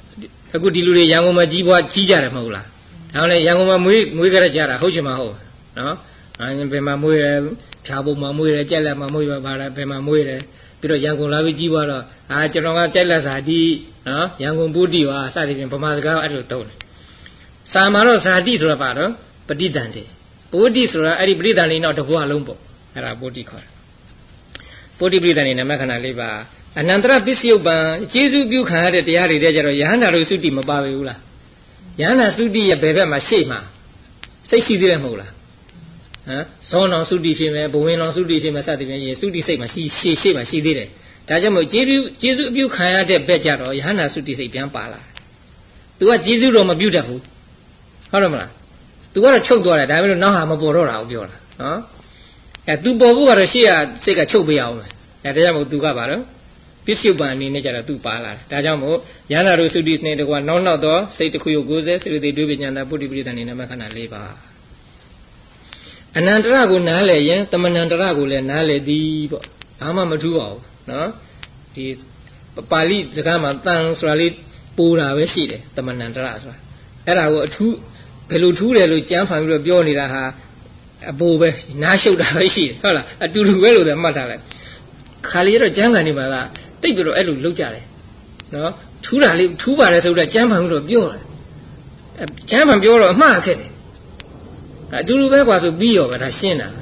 အခုဒီလူတွေရန်ကုန်မှာကြီးပွားကြီးကြတယ်မဟုတ်လားဒါလည်းရန်ကုန်မှာမွေးမွေးကြရကြတာဟုတ်ချင်မဟုတ်နနော်အဲဘယ်မှာမွေးတယ်ဖြာပုံမှာမွေးတယ်ကြက်လက်မှာမွေးပါလားဘယ်မှာမွေးတယ်ပြီးတော့ရန်ကုန်လာပြီးကြီးပွားတော့အာကျွန်တော်ကကြက်လက်စာတိနော်ရန်ကုန်ပုတိပါစသဖြင့်ဗမာစကားအဲ့လိုသုံးတယ်စာမှာတော့ဇာတိဆိုတာပါတော့ပဋိသန္ဓေပုတိဆိုတာအဲ့ဒီပဋိသန္ဓေနောက်တစ်ဘဝလုံးပေါ့အဲ့ဒါပုတိခေါ်တယ်ပုတိပဋိသန္ဓေနာမခန္ဓာလေးပါအနန္တရပစ္စယုပ္ပံကျေစုပြုခံရတဲ့တရားတွေတဲ့ကြတော့ယဟန္တာတို့သုတိမပါပဲဘူးလားယဟန္တာသုတိရဲ့ဘယ်ဘက်မှာရှေ့မှာစိတ်ရှိသေးတယ်မဟုတ်လားဟမ်ဇောနောင်သုတိဖြစ်မယ်ဘဝင်နောင်သုတိဖြစ်မယ်စသဖြင့်ရေသုတိစိတ်မှာရှိရှေ့ရှေ့မှာရှိသေးတယ်ဒါကြောင့်မို့ကျေစုကျေစုအပြုခံရတဲ့ဘက်ကြတော့ယဟန္တာသုတိစိတ်ပြန်ပါလာတယ်။ तू ကကျေစုတော့မပြုတတ်ဘူးဟုတ်တယ်မလား तू ကတော့ချုပ်သွားတယ်ဒါပေမဲ့နောက်ဟာမပေါ်တော့တာကိုပြောတာနော်အဲ तू ပေါ်ဖို့ကတော့ရှေ့ကစိတ်ကချုပ်ပေးအောင်မယ်အဲဒါကြောင့်မို့ तू ကပါတော့ပစ္စုပန်အနေနဲ့ကြတော့ तू ပါလာတယ်ဒါကြောင့်မို့ယန္တာတို့သုတိစနေတကွာနောက်နောက်တော့စိတ်တစ်ခုရုပ်ကိုယ်စေစိတ္တိတွေးပညာတာပုတ္တိပရိသနေနမခန္ဓာ၄ပါးအနန္တရကိုနားလည်ရင်တမဏန္တရကိုလည်းနားလည်သည်ပေါ့ဘာမှမထူးပါဘူးနော်ဒီပါဠိစကားမှာတန်ဆိုတာလေးပိုးတာပဲရှိတယ်တမဏန္တရဆိုတာအဲ့ဒါကိုအထူးဘယ်လိုထူးတယ်လို့ကြမ်းဖန်ပြီးတော့ပြောနေတာဟာအပိုးပဲနားရှုပ်တာပဲရှိတယ်ဟုတ်လားအတူတူပဲလို့လည်းမှတ်ထားလိုက်ခါလေးတော့ကျမ်းဂန်နေမှာကတိတ်ပြီးတော့အဲ့လိုလုပ်ကြတယ်နော်ထူးတာလေးထူးပါတယ်ဆိုတော့ကျမ်းဖန်ပြီးတော့ပြောတယ်ကျမ်းဖန်ပြောတော့အမှားခက်တယ်အတူတူပဲကွာဆိုပြီးရောပဲဒါရှင်းတာ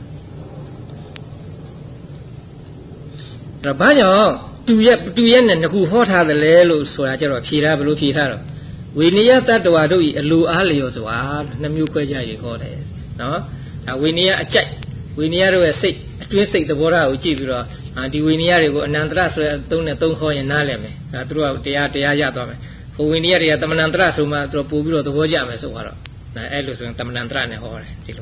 ဟုတ်ဒါဘာကြောင့်တူရက်တူရက်နဲ့နှစ်ခုဟောထားတယ်လဲလို့ဆိုတာကြတော့ဖြေထားဘယ်လိုဖြေထားတော့ဝိနည်းတတ္တဝါတို့ဤအလိုအားလျော်စွာနှစ်မျိုးခွဲခြားရေးဟောတယ်နော်ဒါဝိနည်းအကြိုက်ဝိနည်းတို့ရဲ့စိတ်အတွင်းစိတ်သဘောထားကိုကြည့်ပြီးတော့ဒီဝိနည်းတွေကိုအနန္တရဆိုတဲ့အသုံးနဲ့သုံးဟောရင်နားလည်မယ်ဒါသူတို့ကတရားတရားရသွားမယ်ဟိုဝိနည်းတွေကတမဏန္တရဆိုမှသူတို့ပို့ပြီးတော့သဘောကျမယ်ဆိုတော့ဒါအဲ့လိုဆိုရင်တမဏန္တရနဲ့ဟောတယ်ဒီလို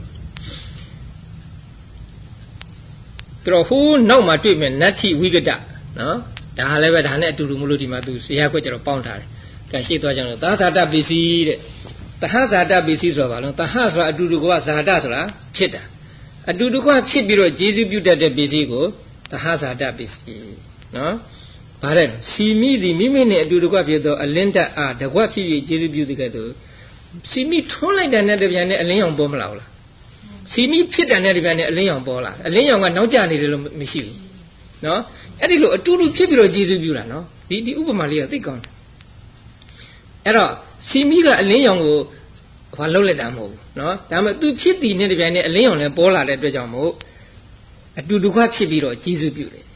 ပြီးတော့ဟိုနောက်မှာတွေ့မယ်နတ္ထိဝိကတနော်ဒါလည်းပဲဒါနဲ့အတူတူမလို့ဒီမှာသူဇေယျခွက်ကျတော့ပေါင်းထားတယ်ကဲရှေ့သွားကြအောင်သာဇာတပစ္စည်းတဲ့တဟဇာတပစ္စည်းဆိုတာဘာလို့တဟဆိုတာအတူတူကဇာတဆိုတာဖြစ်တာအတူတူကဖြစ်ပြီးတော့ကျေစုပြုတတ်တဲ့ပစ္စည်းကိုတဟဇာတပစ္စည်းနော်ဗါတဲ့စီမိသည်မိမိနဲ့အတူတူကဖြစ်တော့အလင်းတက်အားတကွဖြစ်ပြီးကျေစုပြုတဲ့ကဲ့သို့စီမိထွန်းလိုက်တဲ့နဲ့တပြန်နဲ့အလင်းရောင်ပေါ်မလာဘူးလားစီမိဖြစ်တဲ့နဲ့တပြန်နဲ့အလင်းရောင်ပေါ်လာအလင်းရောင်ကနောက်ကျနေတယ်လို့မရှိဘူးနော်အဲ့ဒီလိုအတူတူဖြစ်ပြီးတော့ကျေစုပြုတာနော်ဒီဒီဥပမာလေးကသိကောင်းတယ်အဲ့တော့စီမိကအလင်းရောင်ကိုဘာလှုပ်လိုက်တာမဟုတ်ဘူးနော်ဒါပေမဲ့သူဖြစ်တည်နေတဲ့ပြန်နဲ့အလင်းရောင်လည်းပေါ်လာတဲ့အတွက်ကြောင့်မို့အတူတူကဖြစ်ပြီးတော့ကျေစုပြုတယ်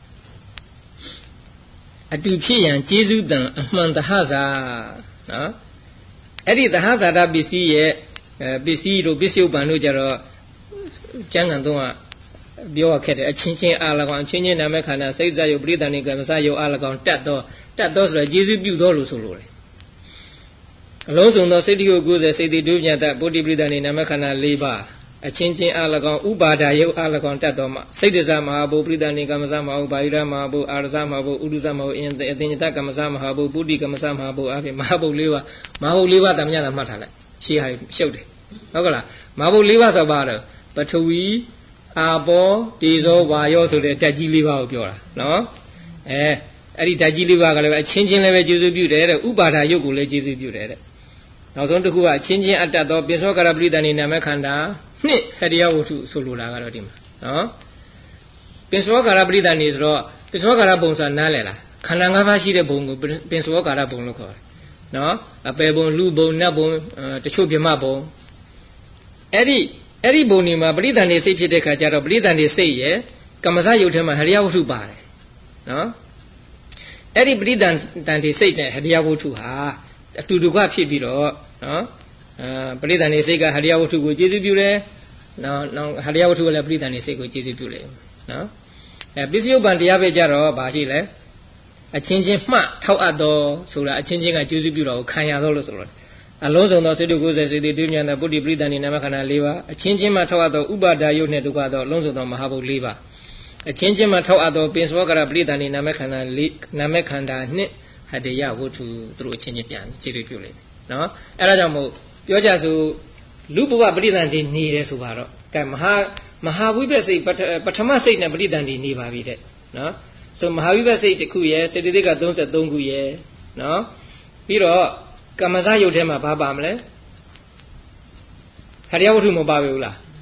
အတူဖြစ်ရန်ကျေစုတန်အမှန်တဟဇာနော်အဲ့ဒီတဟဇာတပစ္စည်းရဲ့ပစ္စည်းတို့ပစ္စယုပ္ပံတို့ကြတော့ကျမ်းဂန်သုံးကပြောရခဲ့တယ်အချင်းချင်းအာလကောင်အချင်းချင်းနာမခန္ဓာစိတ်ဇယုပရိသဏိကမစယုအာလကောင်တတ်တော့တတ်တော့ဆိုတော့ကျေစုပြုတော့လို့ဆိုလို့တယ်အလုံးစုံသောစိတ်တိကိုကိုယ်စေစိတ်တိဒုညတပုတ္တိပရိသဏိနာမခန္ဓာ၄ပါးအချင်းချင်းအာလကောင်ဥပါဒာယုအာလကောင်တတ်တော်မှာစိတ်တစမဟာဘုပရိသဏိကမ္မစမဟာဘဘာယရမဟာဘုအာရစမဟာဘုဥဒုစမဟာအင်အတင်ညတကမ္မစမဟာဘုပုတ္တိကမ္မစမဟာဘုအဖြစ်မဟာဘု၄ပါးမဟာဘု၄ပါးတမညတာမှတ်ထားလိုက်ရှေးဟာရှုပ်တယ်ဟုတ်ကလားမဟာဘု၄ပါးဆိုပါတော့ပထဝီအာဘောတေဇောဝါယောဆိုတဲ့ဓာတ်ကြီး၄ပါးကိုပြောတာနော်အဲအဲ့ဒီဓာတ်ကြီး၄ပါးကလည်းအချင်းချင်းလည်းပဲကျေစုပြုတယ်တဲ့ဥပါဒာယုတ်ကိုလည်းကျေစုပြုတယ်တဲ့နောက်ဆုံးတစ်ခုကအချင်းချင်းအတ္တသောပိစ္ဆောကာရပရိသဏိနာမခန္ဓာနှစ်ဟရိယဝတ္ထုဆိုလိုတာကတော့ဒီမှာနော်ပိစ္ဆောကာရပရိသဏိဆိုတော့ပိစ္ဆောကာရဘုံဆိုတာနားလည်လားခန္ဓာ၅ပါးရှိတဲ့ဘုံကိုပိစ္ဆောကာရဘုံလို့ခေါ်တယ်နော်အပေဘုံလူဘုံနတ်ဘုံတချို့ပြမဘုံအဲ့ဒီအဲ့ဒီဘုံဒီမှာပရိသဏိစိတ်ဖြစ်တဲ့ခါကျတော့ပရိသဏိစိတ်ရဲ့ကမ္မစယုတ်ထဲမှာဟရိယဝတ္ထုပါတယ်နော်အဲ့ဒီပရိသဏိစိတ်နဲ့ဟရိယဝတ္ထုဟာအတူတူကဖြစ်ပြီးတော့နော်အာပရိသဏိစိတ်ကဟရိယဝတ္ထုကိုကျေစုပြုတယ်နော်နော်ဟရိယဝတ္ထုကလည်းပရိသဏိစိတ်ကိုကျေစုပြုတယ်နော်အဲပစ္စယုပ္ပံတရားပဲကြတော့ဘာရှိလဲအချင်းချင်းမှတ်ထောက်အပ်တော်ဆိုတာအချင်းချင်းကကျေစုပြုတော်ကိုခံရတော့လို့ဆိုတော့အလုံးစုံသောစိတ်တုကိုယ်စေစိတ်တွေဉာဏ်တဲ့ပုတ္တိပရိသဏိနာမခန္ဓာ၄ပါးအချင်းချင်းမှထောက်အပ်တော်ဥပါဒာယုတ်နဲ့ဒုက္ခသောအလုံးစုံသောမဟာဘုတ်၄ပါးအချင်းချင်းမှထောက်အပ်တော်ပိစ္ဆောကာရပရိသဏိနာမခန္ဓာ၄နာမခန္ဓာနှစ်ဟတ္တယဝတ္ထုသူတို့အချင်းချင်းပြန်ကျေစုပြုလိမ့်မယ်နော်အဲ့ဒါကြောင့်မို့ပြောကြဆိုလူဘဝပရိသန္တိနေတယ်ဆိုပါတော့ကဲမဟာမဟာဝိပ္ပစိတ်ပထမစိတ်နဲ့ပရိသန္တိနေပါပြီတဲ့နော်ဆိုမဟာဝိပ္ပစိတ်တစ်ခုရဲ့စေတသိက်က၃၃ခုရဲ့နော်ပြီးတော့ကမ္မစယုတ်ထဲမှာဘာပါမလဲဟရိယဝတ္ထုမပါဘူးလား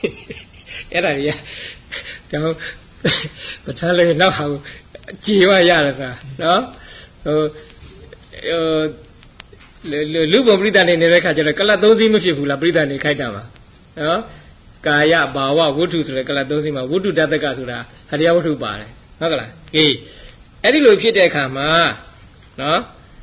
အဲ့ဒါကြီးတော့ပဋ္ဌာန်းလေးနောက်ဟာကိုကြည်ဝရရစားနော်ဟိုလူဘုံပြိတ္တနေနေတဲ့ခါကျတော့ကလတ်သုံးစီးမဖြစ်ဘူးလားပြိတ္တနေခိုက်တာမှာနော်ကာယဘာဝဝတ္ထုဆိုတဲ့ကလတ်သုံးစီးမှာဝတ္ထုတတ္တကဆိုတာဟရိယဝတ္ထုပါတယ်ဟုတ်ကလားအေးအဲ့ဒီလိုဖြစ်တဲ့အခါမှာနော်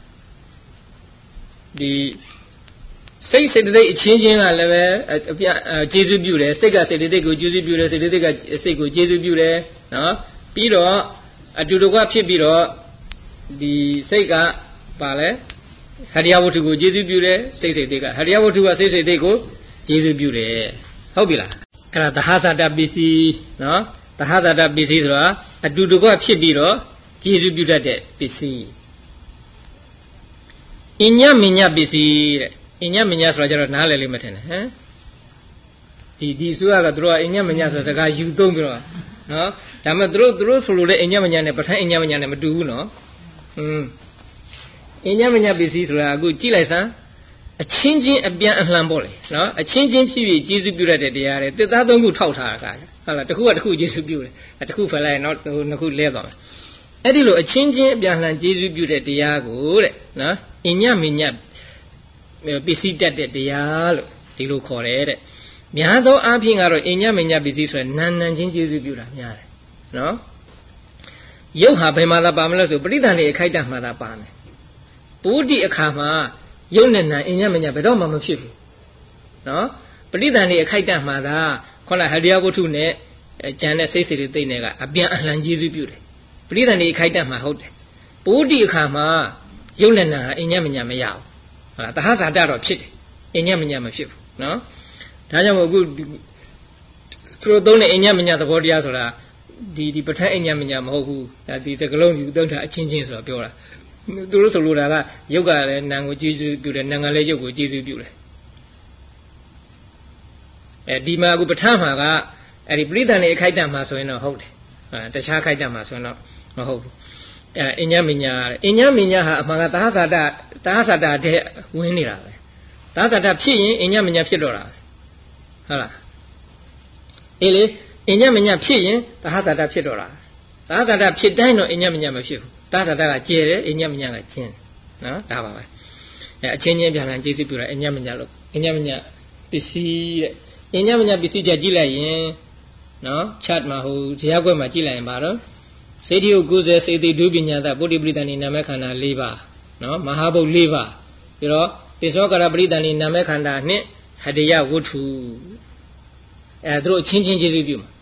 ဒီစိတ်စေတသိက်အချင်းချင်းကလည်းပဲအပြကျေစုပြုတယ်စိတ်ကစေတသိက်ကိုကျေစုပြုတယ်စေတသိက်ကစိတ်ကိုကျေစုပြုတယ်နော်ပြီးတော့အတူတကွဖြစ်ပြီးတော့ဒီစိတ်ကပါလဲဟရိယဝတ္ထုကိုကျေစုပြုတယ်စိတ်စေတသိက်ကဟရိယဝတ္ထုကစိတ်စေတသိက်ကိုကျေစုပြုတယ်ဟုတ်ပြီလားအဲ့ဒါသဟဇာတပစ္စည်းနော်သဟဇာတပစ္စည်းဆိုတာအတူတကွဖြစ်ပြီးတော့ကျေစုပြုတတ်တဲ့ပစ္စည်းအညမညပစ္စည်းတဲ့အညမညဆိုတာကျတော့နားလည်လိမ့်မထင်နဲ့ဟမ်ဒီဒီဆိုရကသူတို့ကအညမညဆိုတဲ့စကားယူသုံးပြီးတော့နော်ဒါပေမဲ့သူတို့သူတို့ဆိုလို့တဲ့အညမညနဲ့ပဋ္ဌာန်းအညမညနဲ့မတူဘူးနော်อืมအညမညပစ္စည်းဆိုတာအခုကြည့်လိုက်စမ်းအချင်းချင်းအပြန်အလှန်ပေါ့လေနော်အချင်းချင်းဖြစ်ဖြစ်ကျေစုပြုရတဲ့တရားတွေတစ်သားသုံးခုထောက်ထားတာကဟုတ်လားတစ်ခုကတစ်ခုကျေစုပြုတယ်တစ်ခုဖယ်လိုက်နောက်နှစ်ခုလဲသွားမယ်အဲ့ဒီလိုအချင်းချင်းအပြန်အလှန်ကျေစုပြုတဲ့တရားကိုတဲ့နော်အညမညပစ္စည်းတတ်တဲ့တရားလို့ဒီလိုခေါ်တယ်တဲ့များသောအားဖြင့်ကတော့အညမညပစ္စည်းဆိုရင်နာနန်ချင်းကျေစုပြုတာများတယ်နော်ရုပ်ဟာဘယ်မှာသာပါမလဲဆိုပဋိသန္ဓေအခိုက်အတန့်မှာသာပါမယ်ပုဒ္ဓိအခါမှာရုပ်နဲ့နာအညမညဘယ်တော့မှမဖြစ်ဘူးနော်ပဋိသန္ဓေအခိုက်အတန့်မှာသာခေါင်းဟရိယဝတ္ထုနဲ့ကျန်တဲ့စိတ်စေတသိက်တွေကအပြန်အလှန်ကျေစုပြုတယ်ပဋိသန္ဓေအခိုက်အတန့်မှာဟုတ်တယ်ပုဒ္ဓိအခါမှာရုပ်နဲ့နာအညမညမရဘူးဟုတ်လားသဟဇာတတော့ဖြစ်တယ်အညမညမဖြစ်ဘူးနော်ဒါကြောင့်မို့အခုသူတို့သုံးတဲ့အညမညသဘောတရားဆိုတာဒီဒီပဋ္ဌာန်းအညမညမဟုတ်ဘူးဒါဒီသကလုံးယူသုံးတာအချင်းချင်းဆိုတာပြောတာသူတို့ဆိုလိုတာကရုပ်ကလည်းနာကိုကျေစုပြုတယ်နာကလည်းရုပ်ကိုကျေစုပြုတယ်အဲဒီမှာအခုပဋ္ဌာန်းမှာကအဲ့ဒီပရိသန်လေးအခိုက်တန့်မှာဆိုရင်တော့ဟုတ်တယ်တခြားခိုက်တန့်မှာဆိုရင်တော့မဟုတ်ဘူးအဲအညမညအညမညဟာအမှန်ကသဟဇာတသဟဇာတတဲ့ဝင်နေတာပဲသဟဇာတဖြစ်ရင်အညမညဖြစ်တော့တာဟုတ်လားအေးလေအညမညဖြစ်ရင်သဟဇာတဖြစ်တော့တာသဟဇာတဖြစ်တိုင်းတော့အညမညမဖြစ်ဘူးသဟဇာတကကျဲတယ်အညမညကကျင်းနော်ဒါပါပဲအဲအချင်းချင်းပြန်လာကျေးဇူးပြုတာအညမညလို့အညမညပစ္စည်းတဲ့အညမညပစ္စည်းကြကြည့်လိုက်ရင်နော် chat မှာဟိုတရားကွက်မှာကြည့်လိုက်ရင်ပါတော့စေတီကိုကိုယ်စေစေတီဒုပညာသပုဒ္ဓိပရိသဏိနာမခန္ဓာ၄ပါးနော်မဟာဘုတ်၄ပါးပြီးတော့ပိသောကရပရိသဏိနာမခန္ဓာနှင့်ဟတယဝတ္ထုအဲသူတို့အချင်းချင်းကျေးဇူးပြုမှာ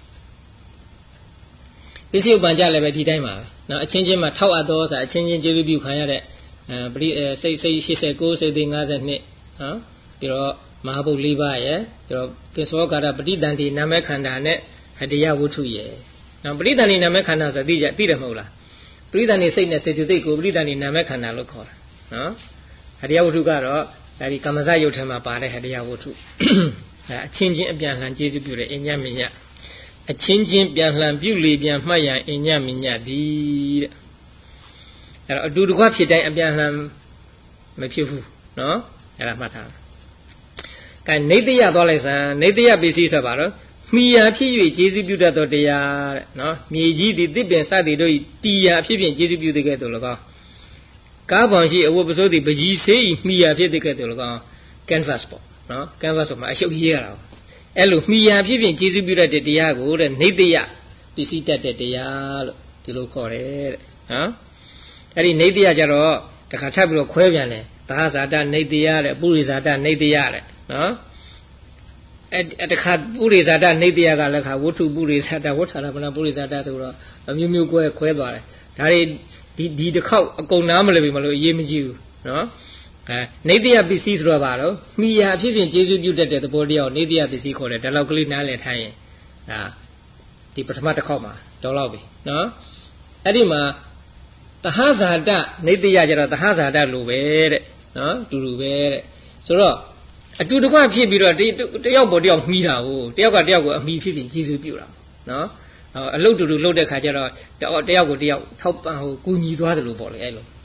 ပစ္စည်းဥပ္ပံကြလည်းပဲဒီတိုင်းပါပဲနော်အချင်းချင်းမှာထောက်အပ်သောဆိုအချင်းချင်းကျေးဇူးပြုခံရတဲ့အဲပရိစိတ်စိတ်၈၉စိတ်သိ၅၂နော်ပြီးတော့မဟာဘုတ်၄ပါးရယ်ပြီးတော့ပိသောကရပရိသဏိနာမခန္ဓာနဲ့ဟတယဝတ္ထုရယ်နော်ပရိသဏိနာမခန္ဓာဆိုသိကြသိတယ်မဟုတ်လားပရိသဏိစိတ်နဲ့စေတသိက်ကိုပရိသဏိနာမခန္ဓာလို့ခေါ်တာနော်ဟတယဝတ္ထုကတော့အဲဒီကမ္မဇယုတ်ထဲမှာပါတဲ့ဟတယဝတ္ထုအဲအချင်းချင်းအပြန်လှန်ကျေးဇူးပြုတဲ့အညမညအချင်းချင်းပြန်လှန်ပြုလေပြန်မှတ်ရန်အညမညဒီတဲ့အဲတော့အတူတကွဖြစ်တိုင်းအပြန်လှန်မဖြစ်ဘူးနော်အဲ့ဒါမှတ်ထားကဲနေတယသွားလိုက်စမ်းနေတယပစ္စည်းဆိုပါတော့မိယာဖြစ်၍ကျေးဇူးပြုတတ်သောတရားတဲ့နော်မြေကြီးသည်တစ်ပင်စသည်တို့တီယာဖြစ်ဖြင့်ကျေးဇူးပြုတဲ့ကဲ့သို့၎င်းကားပေါင်ရှိအဝတ်ပစိုးသည်ပကြီးဆေးဤမိယာဖြစ်တဲ့ကဲ့သို့၎င်း canvas ပေါ့နော် canvas ဆိုမှအရှုပ်ရေးရတာအဲ့လိုမိယာဖြစ်ဖြင့်ကျေးဇူးပြုတတ်တဲ့တရားကိုတဲ့နေတယပစ္စည်းတတ်တဲ့တရားလို့ဒီလိုခေါ်တယ်တဲ့နော်အဲ့ဒီနေတယကြတော့တခါထပ်ပြီးတော့ခွဲပြန်တယ်ဘာဇာတနေတယတဲ့ပုရိဇာတနေတယတဲ့နော်အဲတခါပုရိဇာတနေတယကလည်းခါဝတ္ထုပုရိဇာတဝဋ္ဌာရမဏပုရိဇာတဆိုတော့အမျိုးမျိုးကွဲခွဲသွားတယ်ဒါတွေဒီဒီတစ်ခေါက်အကုန်နားမလည်ပြီမလို့အရေးမကြီးဘူးနော်အဲနေတယပစ္စည်းဆိုတော့ဘာလို့မိယာအဖြစ်ဖြင့်ကျေးဇူးပြုတတ်တဲ့သဘောတရားကိုနေတယပစ္စည်းခေါ်တယ်ဒါလောက်ကလေးနားလည်ထားရင်ဒါဒီပထမတစ်ခေါက်မှာတော်တော့ပြီနော်အဲ့ဒီမှာသဟဇာတနေတယကျတော့သဟဇာတလိုပဲတဲ့နော်တူတူပဲတဲ့ဆိုတော့အတူတကွဖြစ်ပြီးတော့တယောက်ပေါ်တယောက်မှီးတာကိုတယောက်ကတယောက်ကိုအမှီဖြစ်ဖြစ်ကျေးဇူးပြုတာနော်အလုတ်တူတူလှုပ်တဲ့ခါကျတော့တယောက်ကိုတယောက်ထောက်ပံ့ဟိုကူညီသွားတယ်လို့ပေါ့လေအဲ့လို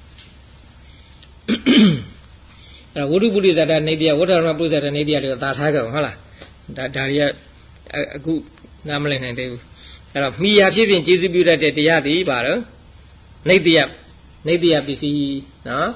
အဲ့ဝိတုပုရိဇာတနေတယဝဋ္ဌာရမပုရိဇာတနေတယတွေသာထားကြအောင်ဟုတ်လားဒါဒါတွေကအခုနားမလည်နိုင်သေးဘူးအဲ့တော့မိယာဖြစ်ဖြစ်ကျေစုပြုတတ်တဲ့တရားတွေပါတော့နေတ္တယနေတ္တယပစ္စည်းနော်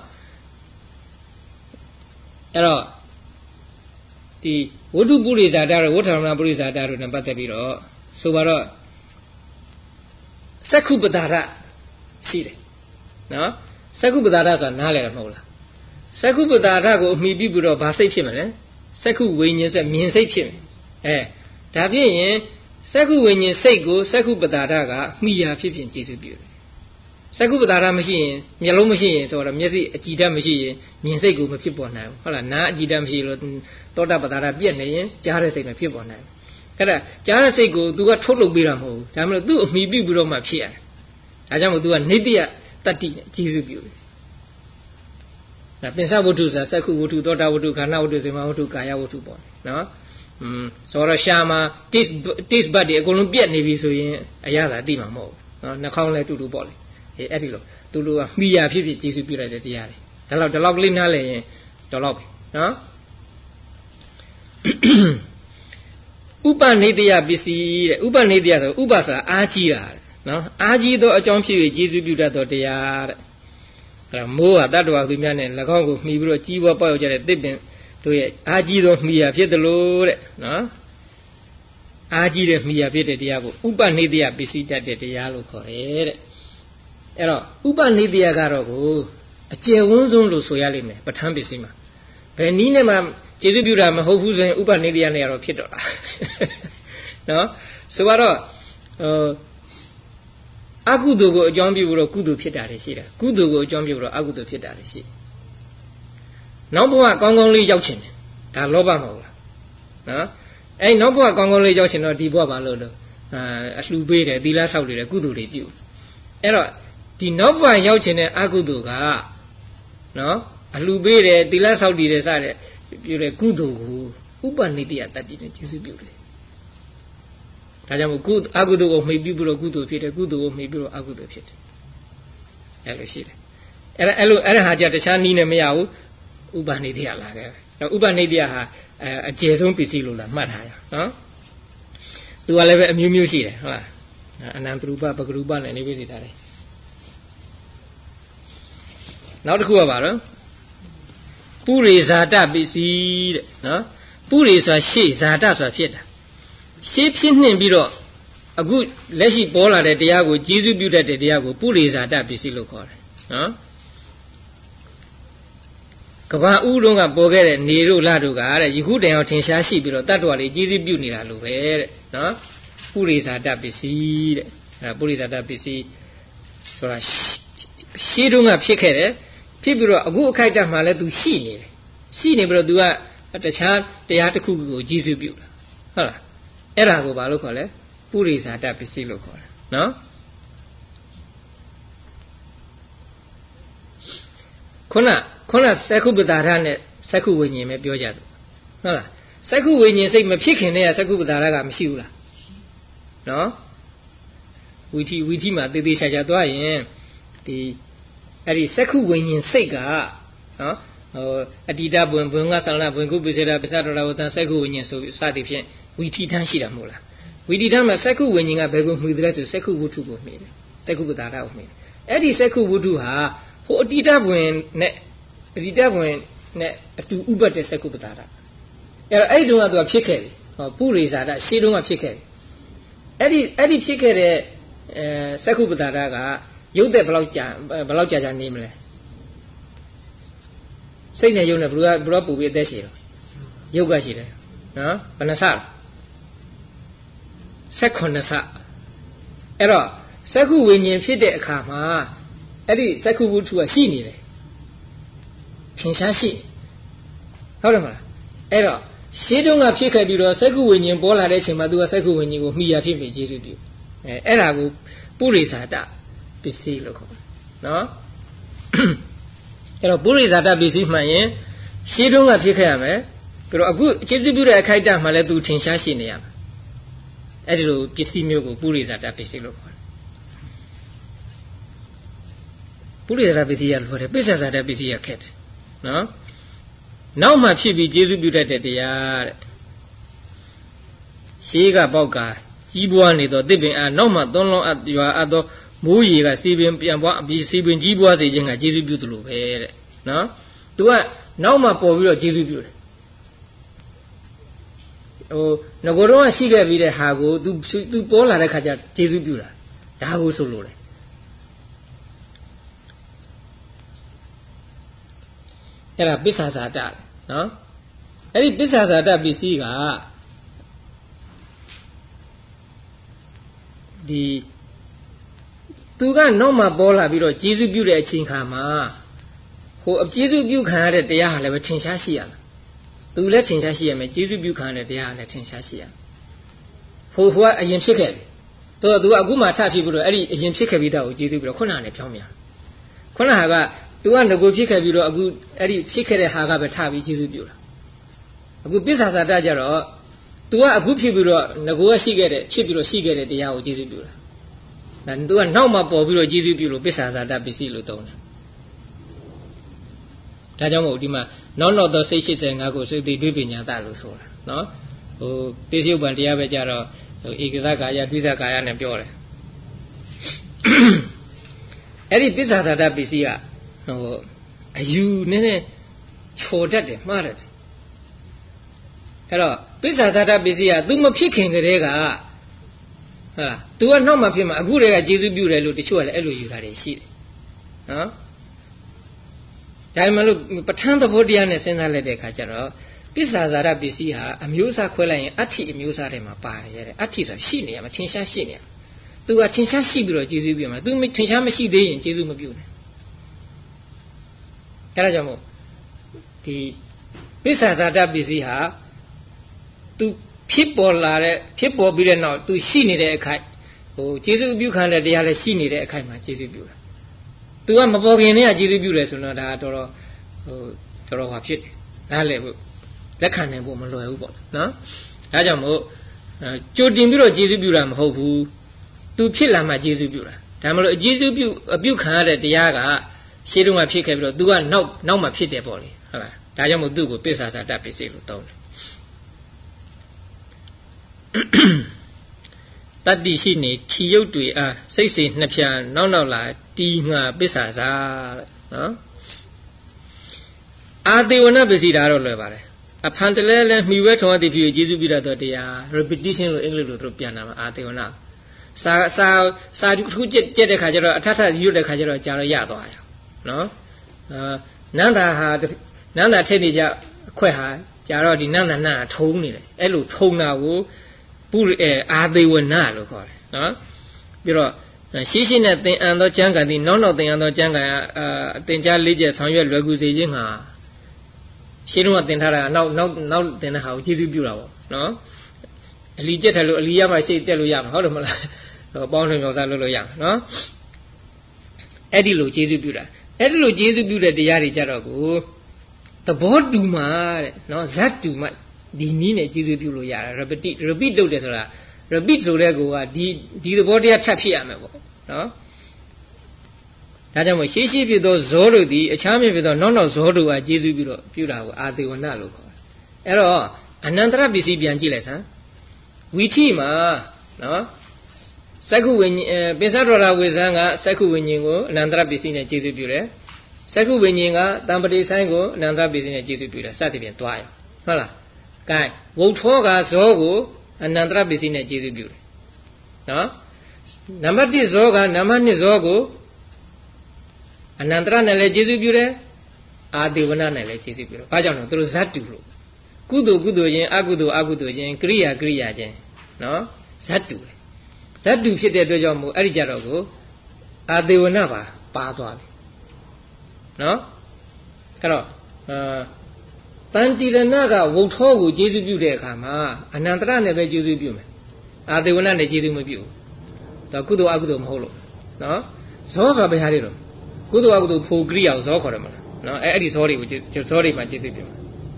အဲ့တော့ဒီဝတ္ထုပုရိသတာတို့ဝဋ္ဌာမပုရိသတာတို့နဲ့ပတ်သက်ပြီးတော့ဆိုပါတော့သက္ခုပတာရရှိတယ်နော်သက္ခုပတာရဆိုတာနားလည်ရမဟုတ်လားသက္ခုပတာရကိုအမိပြုပြီးတော့ဗာစိတ်ဖြစ်မလဲသက္ခုဝိညာဉ်ဆိုမြင်စိတ်ဖြစ်မယ်အဲဒါဖြစ်ရင်သက္ခုဝိညာဉ်စိတ်ကိုသက္ခုပတာရကမိယာဖြစ်ဖြစ်ကျေစုပြုတယ်သက္ခုပတာရမရှိရင်မျက်လုံးမရှိရင်ဆိုတော့မျက်စိအကြည်ဓာတ်မရှိရင်မြင်စိတ်ကိုမဖြစ်ပေါ်နိုင်ဘူးဟုတ်လားနားအကြည်ဓာတ်မရှိလို့သောတာပတာရပြက်နေရင်ကြားတဲ့စိတ်မဖြစ်ပေါ်နိုင်ဘူးအဲ့ဒါကြားတဲ့စိတ်ကို तू ကထုတ်လုပ်ပေးတာမဟုတ်ဘူးဒါမှမဟုတ် तू အမိပြုပြီးတော့မှဖြစ်ရတယ်ဒါကြောင့်မို့ तू ကနေတ္တယတတ္တိနဲ့ကျေစုပြုတယ်ဒါပင်စဝတ္ထုဆိုတာသက္ခုဝတ္ထုသောတာဝတ္ထုခန္ဓာဝတ္ထုစေမဝတ္ထုကာယဝတ္ထုပေါ့နော်อืมဆိုတော့ရှာမှာ taste taste bud တွေအကုန်လုံးပြက်နေပြီဆိုရင်အရသာသိမှာမဟုတ်ဘူးနော်နှာခေါင်းလည်းတူတူပေါ့လေအေးအဲ့ဒီလိုတူတူကမိယာဖြစ်ဖြစ်ကျေစုပြုလိုက်တဲ့တရားတွေဒါလောက်ဒီလောက်ကလေးနားလည်ရင်တော့လောက်ပြီနော်ဥပနိတယပစ္စည်းတဲ့ဥပနိတယဆိုဥပဆိုတာအားကြီးတာနော်အားကြီးသောအကြောင်းဖြစ်၍ကျေစုပြုတတ်သောတရားတဲ့အဲ့ဒါမိုးဟာတတ္တဝါသူများနဲ့၎င်းကိုမှီပြီးတော့ကြီးပွားပေါက်ရောက်ကြတဲ့တစ်ပင်တို့ရဲ့အားကြီးသောမှီယာဖြစ်တယ်လို့တဲ့နော်အားကြီးတဲ့မှီယာဖြစ်တဲ့တရားကိုဥပနိတယပစ္စည်းတတ်တဲ့တရားလို့ခေါ်တယ်တဲ့အဲ့တော့ဥပနိတယကတော့ကိုအကျယ်ဝန်းဆုံးလို့ဆိုရလိမ့်မယ်ပဋ္ဌာန်းပစ္စည်းမှာဘယ်နည်းနဲ့မှကျေစုပြုတာမဟုတ်ဘူးဆိုရင်ဥပနိတယနဲ့ကတော့ဖြစ်တော့တာနော်ဆိုတော့ဟိုအကုသိုလ်ကိုအကြောင်းပြုလို့ကုသိုလ်ဖြစ်တာတွေရှိတယ်ကုသိုလ်ကိုအကြောင်းပြုလို့အကုသိုလ်ဖြစ်တာတွေရှိတယ်နောက်ဘဝကောင်းကောင်းလေးရောက်ချင်တယ်ဒါလောဘမဟုတ်လားနော်အဲ့နောက်ဘဝကောင်းကောင်းလေးရောက်ချင်တော့ဒီဘဝဘာလို့လဲအာအလှူပေးတယ်သီလဆောက်တယ်ကုသိုလ်တွေပြုအဲ့တော့ဒီနောက်ဘဝရောက်ချင်တဲ့အကုသိုလ်ကနော်အလှူပေးတယ်သီလဆောက်တည်တယ်စတဲ့ပြုတဲ့ကုသိုလ်ကိုဥပနိတယတတ္တိနဲ့ကျေစုပြုတယ်ဒါကြောင့်မို့ကုအကုသိုလ်ကိုမှီပြုပြီးတော့ကုသိုလ်ဖြစ်တယ်ကုသိုလ်ကိုမှီပြီးတော့အကုသိုလ်ဖြစ်တယ်အဲ့လိုရှိတယ်အဲ့ဒါအဲ့လိုအဲ့ဒါဟာကြတခြားနည်းနဲ့မရဘူးဥပနိတယလာခဲ့တယ်ဥပနိတယဟာအကျယ်ဆုံးပစ္စည်းလို့လားမှတ်ထားရနော်သူကလည်းပဲအမျိုးမျိုးရှိတယ်ဟုတ်လားအနန္တရူပပဂရူပနဲ့နေပြစီထားတယ်နောက်တစ်ခုကပါတော့ပုရိဇာတပစ္စည်းတဲ့နော်ပုရိဆိုတာရှေ့ဇာတဆိုတာဖြစ်တာရှေ့ဖြစ်နှင်ပြီးတော့အခုလက်ရှိပေါ်လာတဲ့တရားကိုကျေစုပြုတတ်တဲ့တရားကိုပုရိဇာတပစ္စည်းလို့ခေါ်တယ်နော်ကဘာဥတုံးကပေါ်ခဲ့တဲ့နေတို့လတို့ကတဲ့ယခုတည်းအောင်ထင်ရှားရှိပြီးတော့တတ္တဝါတွေကျေစုပြုနေတာလို့ပဲတဲ့နော်ပုရိဇာတပစ္စည်းတဲ့အဲပုရိဇာတပစ္စည်းဆိုတာရှေ့တုန်းကဖြစ်ခဲ့တယ်ဖြစ်ပြီးတော့အခုအခိုက်အတန့်မှာလည်း तू ရှိနေတယ်ရှိနေပြီးတော့ तू ကတခြားတရားတစ်ခုကိုကျေစုပြုတာဟုတ်လားအဲ့ဒါကိုဘာလို့ခေါ်လဲပုရိဇာတပစ္စည်းလို့ခေါ်တယ်နော်ခုနခုနသက္ခုပတာရနဲ့သက္ခုဝိညာဉ်ပဲပြောကြတယ်ဟုတ်လားသက္ခုဝိညာဉ်စိတ်မဖြစ်ခင်တည်းကသက္ခုပတာရကမရှိဘူးလားနော်ဝီထီဝီထီမှာတေးသေးချာချာသွားရင်ဒီအဲ့ဒီသက္ခုဝိညာဉ်စိတ်ကနော်ဟိုအတ္တိတဘွင်ဘွင်ကသလဘွင်ကုပိစေတာပစ္စတော်ဝတ္တသက္ခုဝိညာဉ်ဆိုစသည်ဖြင့်ဝီထီထမ်းရှိတာမဟုတ်လားဝီထီထမ်းမှာသက္ခုဝိညာဉ်ကဘယ်ကိုမှီတယ်လဲဆိုသက္ခုဝတ္ထုကိုမှီတယ်သက္ခုပတာရကိုမှီတယ်အဲ့ဒီသက္ခုဝတ္ထုဟာဟိုအတ္တိတဘွင်နဲ့အတ္တိတဘွင်နဲ့အတူဥပတ်တဲ့သက္ခုပတာရအဲ့တော့အဲ့ဒီတုန်းကသူကဖြစ်ခဲ့ပြီဟောပုရိဇာတရှေးတုန်းကဖြစ်ခဲ့ပြီအဲ့ဒီအဲ့ဒီဖြစ်ခဲ့တဲ့အဲသက္ခုပတာရကရုပ်တဲ့ဘယ်လောက်ကြာဘယ်လောက်ကြာကြာနေမလဲစိတ်နဲ့ရုပ်နဲ့ဘယ်လိုဘယ်လိုပူပြီးအသက်ရှည်တော့ရုပ်ကရှိတယ်နော်ဘယ်နှဆဆက်ခုနှစ်ဆအဲ့တော့သက္ခုဝိညာဉ်ဖြစ်တဲ့အခါမှာအဲ့ဒီသက္ခုဝတ္ထုကရှိနေတယ်ထင်ရှားရှိဟုတ်တယ်မလားအဲ့တော့ရှင်းတုန်းကဖြစ်ခဲ့ပြီးတော့သက္ခုဝိညာဉ်ပေါ်လာတဲ့အချိန်မှာသူကသက္ခုဝိညာဉ်ကိုမှီရဖြစ်ပြီကျေစုပြုအဲအဲ့ဒါကိုပုရိဇာတပစ္စည်းလို့ခေါ်တယ်နော်အဲ့တော့ပုရိဇာတပစ္စည်းမှန်ရင်ရှင်းတုန်းကဖြစ်ခဲ့ရမယ်ပြီးတော့အခုကျေစုပြုတဲ့အခိုက်အတန့်မှာလည်းသူထင်ရှားရှိနေရမယ်အဲ့ဒီလိုပစ္စည်းမျိုးကိုပုရိဇာတပစ္စည်းလို့ခေါ်တယ်ပုရိဇာတပစ္စည်းရလို့ခေါ်တယ်ပိစ္ဆဇာတပစ္စည်းရခက်တယ်နော်နောက်မှဖြစ်ပြီးကျေစုပြုတတ်တဲ့တရားတဲ့ Sega Boga, Jibuani, dipping, no more, don't know at your other Muyi, Sibin, Sibin, Jibua, the Jinga, Jesu Beautiful. No? Do I no more poor Jesu. Oh, Nagoro, Siga, Vida Hago, do Pola Kaja, Jesu Bula. Dago solo. Era business at that, no? Any business at that, Bisiga. The Tuga no ma bola biro, Jesu Beauty at Chinkama. Who of Jesu Beauty had the Yah level Tinsasia. Do let Tinsasia, Jesu Beauty at the Yah Tinsasia. Who what a yam chicken? Do a guma tap people, a yam chicken without Jesu Beauty, Pamia. Konahaga. Do one the good chicken bureau a good Eddie chicken haga tabi Jesu. A good business at Dajaro. Do a good people, Nagua Sigare, Chibulo Sigare, the Yao Jesu. And do a normal Bobulo Jesu business at that Bisilu Dona. Tajamo Dima, none of those sages and Ago so they do in Yadalusola. No? Oh, Bisu Bandia Vejaro, Igazaka, Dizaka, and Biore. Eddie business at that Bisia. No, you nene chorded, married. Hello, business at a busy, do my picking a rega. Do a normal pim, a good rega, Jesu Beauty, the show, Elu, you had a sheet. Huh? Diamond, but turn the body and send a lady catcher. Business at a busy, a musa quelling, Ati musa de my party, Atis of Shinia, a Tinsha Shinia. Do a Tinsha Shibro, Jesu Beauty, do me Tinsha Shi Day in Jesu Beauty. Carajamo. The business at that busy ha to people are people be now to see it a kite. Oh, Jesus Buchan, they are seen it a kite, my Jesus Buchan. To a Mabogania, Jesus Buchan, so not that or Toro Hapshit. That level. That kind of woman, loyal. No? Rajamo, Jordan Bureau, Jesus Buchan, hope to kill my Jesus Buchan. Tamalo, Jesus Buchan at the Yaga. She don't have pick a do one no no my pity body. Tajamo do go business at that Bisilu town. That the Sydney, Tio to a sixty Napian, no no la, Dinga business. Ah, they were not busy that all over. Upon the land, we were to want if you Jesus be that they are repetition of English to piano, are they or not? Sa sa sa who jet jet a cajero, a tata, you the cajero, Jarayado. No? Nanda had Nanda Teddy Queha, Jarodi Nanda Na, Tony, Elu Tona Wu, Bull are they were not, look on. No? Biro, she seen at the end of Janga, the none of the end of Janga, the Jaliges on your regulation. She don't want to now, now, now, then how Jesu Bureau. No? Legit, Liam, I say, tell you, how to bound him was a little young. No? Edilo Jesu Bureau. Edlo Jesu Beauty the Yari Jarago. The board do my, no, that do my, the Nina Jesu Beauty, repeat, repeat those, repeat so rego, did the body at Tapiamabo. No? Tadamo, she if you those Zoro, the charming with a non of Zoro at Jesu Beauty, are they were not local. Error, another busy Biangiles, huh? We team, ah, no? Saku when Besarora with Zanga, Saku when you go, Nandra Bissina Jesu Beauty. Saku when you are, Dambadi Sango, Nandra Bissina Jesu Beauty, Sativian Twile. Hola. Guy, Wotoga Zogo, and Nandra Bissina Jesu Beauty. No? Namati Zoga, Namani Zogo, and Nandra Nele Jesu Beauty, are the one Nele Jesu Beauty. Pajano, through Zatu. Kudo Gudo Jen, Agudo Agudo Jen, Kriya Kriya Jen. No? Zatu. That do fit the Dojamu, Arijarago, are they were never bad. No? Hello. Tanti the Naga, Wotogu, Jesu Beauty, Kama, and Nandra never Jesu Beauty. Are they were not a Jesu Beauty? The Kudo Agudum Holo. No? Sosa Beharido. Kudo Agudu Pugria, Zokorama. No, Eddie sorry, which is sorry, my Jesu Beauty.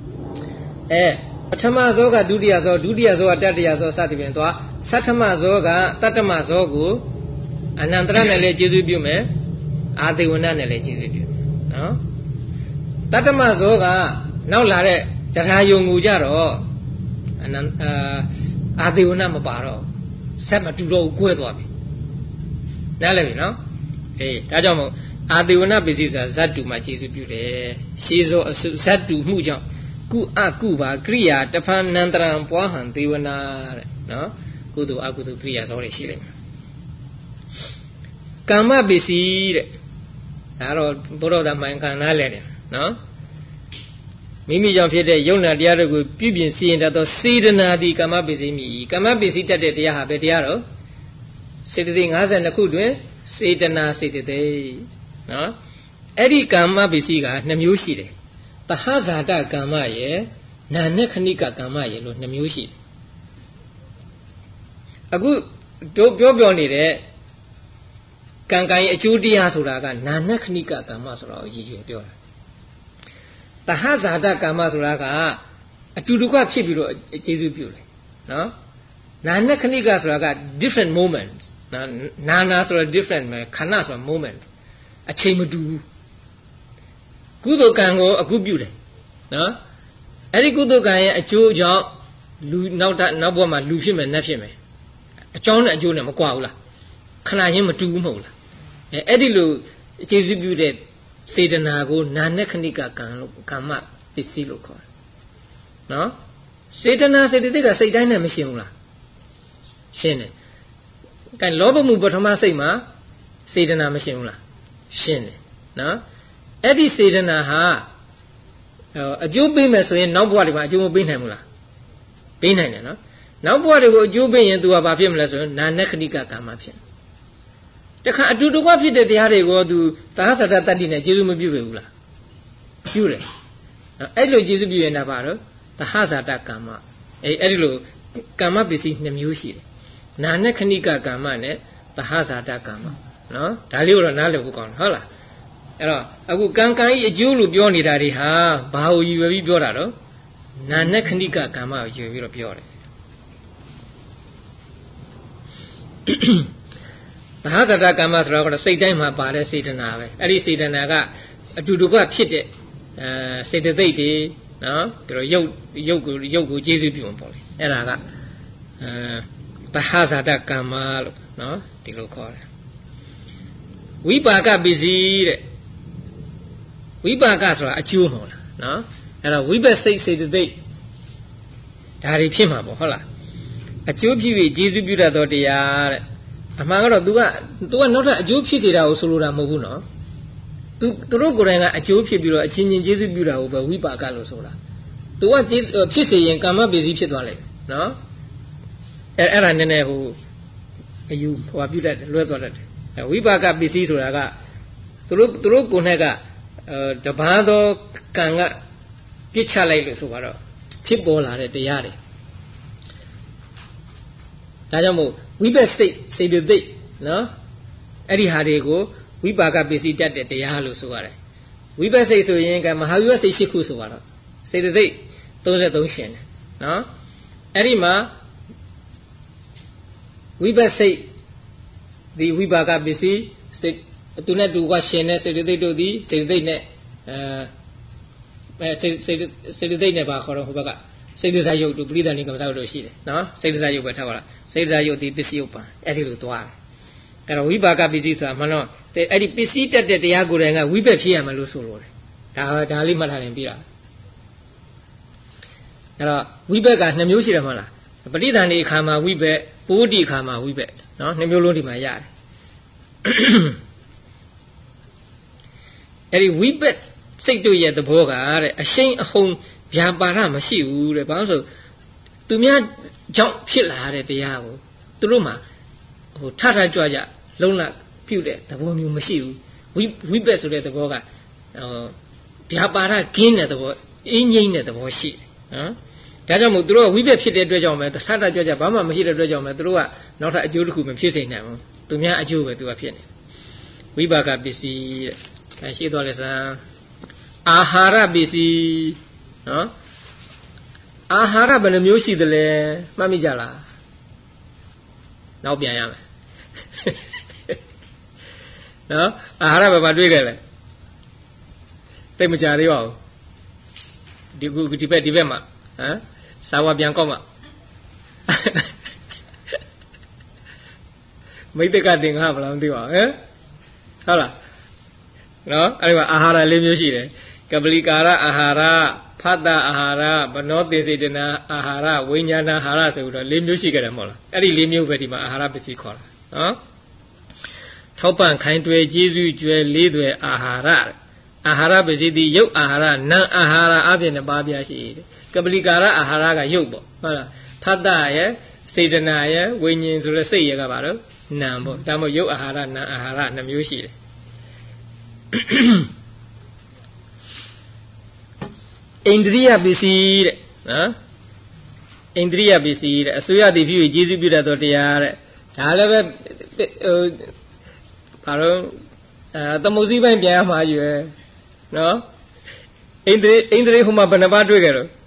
Eh. Atamazoga Dudiazo, Dudiazo, Dadiazo, Sativentua, Satamazoga, Tatamazogu, and Andranele Jesubume, are they one anele Jesubu? No? Tatamazoga, now Lare, Jatayo Mujaro, and အာသေဝနာမပါတော့ဇက်မတူတော့ကွဲသွားပြီနားလည်ပြီနော်အေးဒါကြောင့်မို့အာသေဝနာပစ္စည်းဆိုတာဇတ်တူမှာကျေစုပြုတယ်ရှေးစောဇတ်တူမှုကြောင့်ကုအကုပါကရိယာတဖန်နန္တရံပွားဟံသေဝနာတဲ့နော်ကုသိုလ်အကုသိုလ်ကရိယာစောတွေရှိလိမ့်မယ်ကမ္မပစ္စည်းတဲ့ဒါတော့ဘုရောဓမှန်ကန်နားလဲတယ်နော်မိမိကြောင့်ဖြစ်တဲ့ယုံနာတရားတွေကိုပြုပြင်စီရင်တတ်သောစေတနာသည်ကမ္မပစ္စည်းမြည်ကမ္မပစ္စည်းတတ်တဲ့တရားဟာပဲတရားတော့စေတသိက်၅၂ခုတွင်စေတနာစေတသိက်နော်အဲ့ဒီကမ္မပစ္စည်းကနှစ်မျိုးရှိတယ်သဟဇာတကမ္မရဲ့နာနခဏိကကမ္မရဲ့လို့နှစ်မျိုးရှိတယ်အခုတို့ပြောပြောနေတဲ့ကံကံရဲ့အကျိုးတရားဆိုတာကနာနခဏိကကမ္မဆိုတာကိုရည်ရွယ်ပြောတာသဟဇာတကမ္မဆိုတာကအတူတူကဖြစ်ပြီးတော့ကျေစုပြုတယ်နော်နာနခဏိကဆိုတာက different moments နာနာဆိုတာ different ပဲခဏဆိုတာ moment အချိန်မတူဘူးကုသိုလ်ကံကိုအကုပြုတယ်နော်အဲ့ဒီကုသိုလ်ကံရဲ့အကျိုးကြောင့်လူနောက်နောက်ဘဝမှာလူဖြစ်မယ်နတ်ဖြစ်မယ်အကြောင်းနဲ့အကျိုးနဲ့မကွာဘူးလားခဏချင်းမတူဘူးမဟုတ်လားအဲအဲ့ဒီလိုကျေစုပြုတဲ့စေတနာကိုနာနခဏိကကံလို့ကမ္မပစ္စည်းလို့ခေါ်တယ်နော်စေတနာစေတသိက်ကစိတ်တိုင်းနဲ့မရှင်းဘူးလားရှင်းတယ်ကဲလောဘမှုပထမစိတ်မှာစေတနာမရှင်းဘူးလားရှင်းတယ်နော်အဲ့ဒီစေတနာဟာအကျိုးပေးမယ်ဆိုရင်နောက်ဘဝတွေမှာအကျိုးမပေးနိုင်ဘူးလားပေးနိုင်တယ်နော်နောက်ဘဝတွေကိုအကျိုးပေးရင် तू ကဘာဖြစ်မလဲဆိုရင်နာနခဏိကကမ္မဖြစ်တခါအတူတကွဖြစ်တဲ့တရားတွေကို तू သဟဇာတတ္တိနဲ့ကျေစုမပြုရဘူးလားပြုတယ်အဲ့လိုကျေစုပြုရင်ဒါပါတော့သဟဇာတကမ္မအဲ့အဲ့ဒီလိုကမ္မပစ္စည်းနှစ်မျိုးရှိတယ်နာနခဏိကကမ္မနဲ့သဟဇာတကမ္မနော်ဒါလေးကိုတော့နားလည်ဖို့ကောင်းတယ်ဟုတ်လားအဲ့တော့အခုကံကံဤအကျိုးလို့ပြောနေတာတွေဟာဘာကိုယူပြီးပြောတာတော့နာနခဏိကကမ္မကိုယူပြီးတော့ပြောတယ်သဟဇာတကမ္မဆိုတော့စိတ်တိုင်းမှာပါတဲ့စေတနာပဲအဲ့ဒီစေတနာကအတူတူကဖြစ်တဲ့အဲစေတသိက်တွေနော်ပြီးတော့ရုပ်ရုပ်ကိုရုပ်ကိုကျေစုပြုံပေါ့လေအဲ့ဒါကအဲသဟဇာတကမ္မလို့နော်ဒီလိုခေါ်တယ်ဝိပါကပစ္စည်းတဲ့ဝိပါကဆိုတာအကျိုးမဟုတ်လားနော်အဲ့တော့ဝိပဿစိတ်စေတသိက်ဒါတွေဖြစ်မှာပေါ့ဟုတ်လားအကျိုးဖြစ်ပြီးကျေစုပြုတတ်သောတရားတဲ့အမှန်ကတော့ तू က तू ကနောက်ထပ်အကျိုးဖြစ်စေတာကိုဆိုလိုတာမဟုတ်ဘူးနော် तू သူတို့ကိုယ်တိုင်ကအကျိုးဖြစ်ပြီးတော့အချင်းချင်းကျေစုပြုတာကိုပဲဝိပါကလို့ဆိုတာ तू ကဖြစ်စေရင်ကာမပစ္စည်းဖြစ်သွားလိမ့်မယ်နော်အဲ့အဲ့ဒါနည်းနည်းဟိုအယူဟိုပြုတတ်တယ်လွဲသွားတတ်တယ်ဝိပါကပစ္စည်းဆိုတာကသူတို့သူတို့ကိုယ်နဲ့ကအဲတပါးသောကံကပြစ်ချလိုက်လို့ဆိုတော့ဖြစ်ပေါ်လာတဲ့တရားတွေဒါကြောင့်မို့ဝိပဿစိတ်စေတသိက်နော်အဲ့ဒီဟာတွေကိုဝိပါကပစ္စည်းတတ်တဲ့တရားလို့ဆိုရတယ်ဝိပဿစိတ်ဆိုရင်ကမဟာဝိပဿစိတ်၈ခုဆိုတော့စေတသိက်၃၃ရှင်တယ်နော်အဲ့ဒီမှာဝိပဿစိတ်ဒီဝိပါကပစ္စည်းစိတ်သူနဲ့တူကရှင်တဲ့စေတသိက်တို့ဒီစေတသိက်နဲ့အဲစေစေစေတသိက်နဲ့ပါခေါ်တော့ဟိုဘက်ကစေတစာယုတ်တို့ပရိသဏိကမ္မသောတို့ရှိတယ်နော်စေတစာယုတ်ပဲထားပါလားစေတစာယုတ်ဒီပစ္စည်းယုတ်ပါအဲ့ဒီလိုသွားတယ်အဲ့တော့ဝိပါကပစ္စည်းဆိုတာမှန်တော့အဲ့ဒီပစ္စည်းတက်တဲ့တရားကိုယ်တိုင်ကဝိပက်ဖြစ်ရမယ်လို့ဆိုလို့တယ်ဒါဒါလေးမှတ်ထားရင်ပြီးတာအဲ့တော့ဝိပက်ကနှစ်မျိုးရှိတယ်မဟုတ်လားပရိသဏိအခါမှာဝိပက်ပိုးတိအခါမှာဝိပက်နော်နှစ်မျိုးလုံးဒီမှာရတယ်အဲ့ဒီဝိပက်စိတ်တို့ရဲ့သဘောကတဲ့အရှိန်အဟုန်ဗျာပါဒမရှိဘူးတဲ့ဘာလို့ဆိုသူများကြောင့်ဖြစ်လာတဲ့တရားကိုသူတို့မှာဟိုထထကြွကြလုံလပြုတ်တဲ့သဘောမျိုးမရှိဘူးဝိဝိပက်ဆိုတဲ့သဘောကဟိုဗျာပါဒကင်းတဲ့သဘောအင်းငိမ့်တဲ့သဘောရှိတယ်နော်ဒါကြောင့်မို့သူတို့ကဝိပက်ဖြစ်တဲ့အတွက်ကြောင့်ပဲထထကြွကြဘာမှမရှိတဲ့အတွက်ကြောင့်ပဲသူတို့ကနောက်ထပ်အကျိုးတစ်ခုမဖြစ်စေနိုင်ဘူးသူများအကျိုးပဲသူကဖြစ်နေဝိပါကပစ္စည်းတဲ့ရှိသွားလဲစမ်းအာဟာရပစ္စည်းနော်အာဟာရဘယ်နှမျိုးရှိသလဲမှတ်မိကြလားနောက်ပြန်ရမယ်နော်အာဟာရဘယ်မှာတွေ့ကြလဲသိမကြသေးပါဘူးဒီခုဒီဘက်ဒီဘက်မှာဟမ်စာဝပြန်ကောက်မှာမိတ္တကသင်္ဃဘယ်လောက်သိပါဟဲ့ဟုတ်လားနော်အဲ့ဒီမှာအာဟာရလေးမျိုးရှိတယ်ကပလီကာရအာဟာရဖတ်တာအာဟာရမနောသေစေတနာအာဟာရဝိညာဏအာဟာရဆိုတော့လေးမျိုးရှိကြတယ်မဟုတ်လားအဲ့ဒီလေးမျိုးပဲဒီမှာအာဟာရပစ္စည်းခေါ်တာနော်ထောက်ပံ့ခိုင်းတွယ်ကျေးဇူးကျွဲလေးတွေအာဟာရအာဟာရပစ္စည်းဒီရုပ်အာဟာရနာအာဟာရအပြင်နှစ်ပါးပြရှိတယ်ကပလီကာရအာဟာရကရုပ်ပေါ့ဟုတ်လားဖတ်တာရဲ့စေတနာရဲ့ဝိညာဉ်ဆိုတဲ့စိတ်ရဲ့ကပါတော့နာမ်ပေါ့ဒါမှမဟုတ်ရုပ်အာဟာရနာအာဟာရနှစ်မျိုးရှိတယ်အိန္ဒြိယပစ္စည်းတဲ့နော်အိန္ဒြိယပစ္စည်းတဲ့အစိုးရတည်ဖြစ်ပြီးကျေးဇူးပြုတတ်သောတရားတဲ့ဒါလည်းပဲဟိုဘာလို့အဲသမုတ်စည်းပိုင်းပြန်ရမှာရွယ်နော်အိန္ဒြိအိန္ဒြိဟိုမှာဘယ်နှပါတွေ့ကြတော့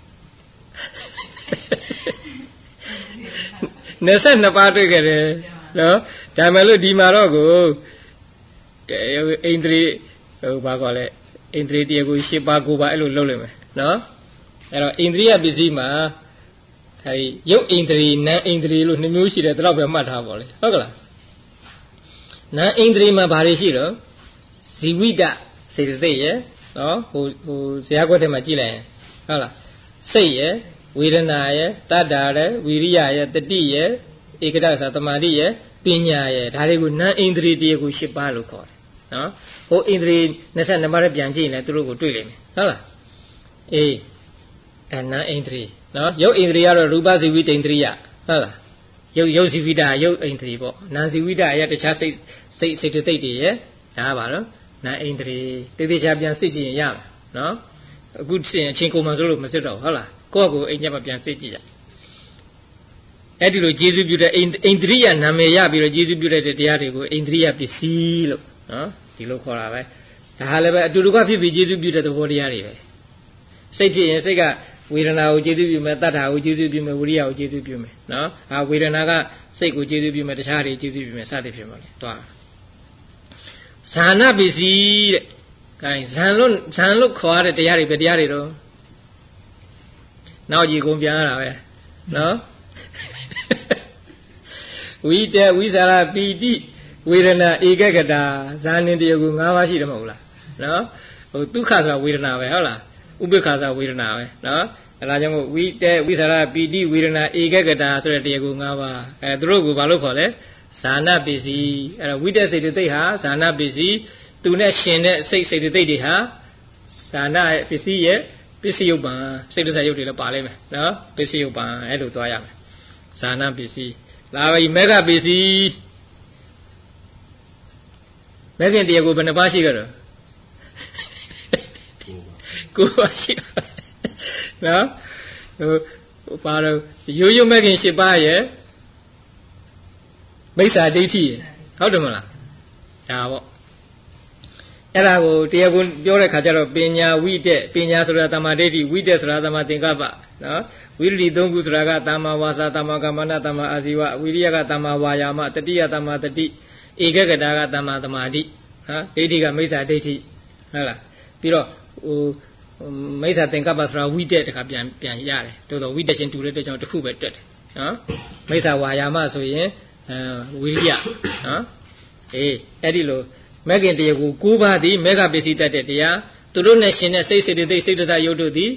နှစ်ဆက်နှစ်ပါတွေ့ကြတယ်နော်ဒါမှလို့ဒီမှာတော့ကိုအိန္ဒြိဟိုဘာခေါ်လဲအိန္ဒြိတရားကိုရှင်းပါကိုပါအဲ့လိုလုပ်လိုက်မယ်နော်အဲ့တော့အိန္ဒြိယပစ္စည်းမှာအဲဒီရုပ်အိန္ဒြိနာမ်အိန္ဒြိလို့နှစ်မျိုးရှိတယ်ဒါတော့ပဲမှတ်ထားပါလေဟုတ်ကလားနာမ်အိန္ဒြိမှာဘာတွေရှိတော့ဇီဝိတစေတသိက်ရယ်နော်ဟိုဟိုဇေယျကွက်ထဲမှာကြည့်လိုက်ရင်ဟုတ်လားစိတ်ရယ်ဝေဒနာရယ်တတ္တာရယ်ဝိရိယရယ်တတိရယ်ဧကတသသမာဓိရယ်ပညာရယ်ဒါတွေကိုနာမ်အိန္ဒြိတရားကိုရှင်းပါလို့ခေါ်တယ်နော်ဟိုအိန္ဒြိနှစ်ဆက်နှစ်ပါးပြန်ကြည့်ရင်လည်းသူတို့ကိုတွေ့လိမ့်မယ်ဟုတ်လားအေးအဲနာမ်အိန္ဒြိနော်ရုပ်အိန္ဒြိကတော့ရူပဇီဝိတအိန္ဒြိယဟုတ်လားရုပ်ရုပ်ဇီဝိတရုပ်အိန္ဒြိပေါ့နာမ်ဇီဝိတရတခြားစိတ်စိတ်စေတသိက်တွေရယ်ဒါပါတော့နာမ်အိန္ဒြိတေသေးချာပြန်စစ်ကြည့်ရင်ရမယ်နော်အခုချင်းအချင်းကိုမှဆိုလို့မစစ်တော့ဟုတ်လားကိုယ့်ကိုအိမ်ညက်မှပြန်စစ်ကြည့်ကြအဲ့ဒီလိုကျေစုပြုတဲ့အိန္ဒြိယနာမည်ရပြီးတော့ကျေစုပြုတဲ့တရားတွေကိုအိန္ဒြိယပစ္စည်းလို့နော်ဒီလိုခေါ်တာပဲဒါဟာလည်းပဲအတူတူကဖြစ်ပြီးကျေစုပြုတဲ့သဘောတရားတွေပဲစိတ်ဖြစ်ရင်စိတ်ကဝေဒနာကိုကျေစုပြုမယ်တတ္ထာကိုကျေစုပြုမယ်ဝိရိယကိုကျေစုပြုမယ်နော်ဟာဝေဒနာကစိတ်ကိုကျေစုပြုမယ်တခြားတွေကျေစုပြုမယ်စသဖြင့်ပါလေတွားဇာနာပစ္စည်းတဲ့ဂိုင်းဇံလို့ဇံလို့ခေါ်ရတဲ့တရားတွေပဲတရားတွေတော့နောက်ကြည့်ကုန်ပြန်ရတာပဲနော်ဝိတဝိသရာပီတိဝေဒနာဧကဂတာဇာနင်တရားကို၅ပါးရှိတယ်မဟုတ်လားနော်ဟိုဒုက္ခဆိုတာဝေဒနာပဲဟုတ်လားဥပိ္ပခာဆိုတာဝေဒနာပဲနော်အဲဒါကြောင့်မို့ဝိတဝိသရာပီတိဝေဒနာဧကဂတာဆိုတဲ့တရားကို၅ပါးအဲသူတို့ကိုဘာလို့ခေါ်လဲဇာနာပစ္စည်းအဲတော့ဝိတစေတသိက်ဟာဇာနာပစ္စည်းသူနဲ့ရှင်တဲ့စိတ်စေတသိက်တွေဟာဇာနာပစ္စည်းရဲ့ပစ္စည်းယုတ်ပံစိတ်တစ္ဆာယုတ်တွေလည်းပါလိမ့်မယ်နော်ပစ္စည်းယုတ်ပံအဲ့လိုသွားရမယ်ဇာနာပစ္စည်းလာပြီမေဃပစ္စည်းမေခင်တရားကိုဘယ်နှပါးရှိကြတော့ကိုပါရှိနော်ဟိုပါတော့ရိုးရိုးမေခင်၈ပါးရဲ့မိစ္ဆာဒိဋ္ဌိရဲ့ဟုတ်တယ်မလားဒါပေါ့အဲ့ဒါကိုတရားကိုပြောတဲ့ခါကျတော့ပညာဝိတက်ပညာဆိုတာတမ္မာဒိဋ္ဌိဝိတက်ဆိုတာတမ္မာသင်္ကပ္ပနော်ဝိရိယသုံးခုဆိုတာကတမ္မာဝါစာတမ္မာကမ္မန္တတမ္မာအာဇီဝဝိရိယကတမ္မာဝါယာမတတိယတမ္မာတတိဧကဂတကတမ္မာသမာဓိဟာဒိဋ္ဌိကမိစ္ဆာဒိဋ္ဌိဟုတ်လားပြီးတော့ဟိုမိစ္ဆာသင်္ကပ္ပဆိုတာဝိတက်တခါပြန်ပြန်ရတယ်တိုးတော့ဝိတက်ရှင်တူတဲ့အတွက်ကြောင့်တစ်ခုပဲတွက်တယ်နော်မိစ္ဆာဝါယာမဆိုရင်အဲဝိရိယနော်အေးအဲ့ဒီလိုမေခင်တရားကို၉ပါးသည်မေဃပစ္စည်းတတ်တဲ့တရားသူတို့နဲ့ရှင်တဲ့စိတ်စေတသိက်စိတ်တစ္ဆာယုတ်တို့သည်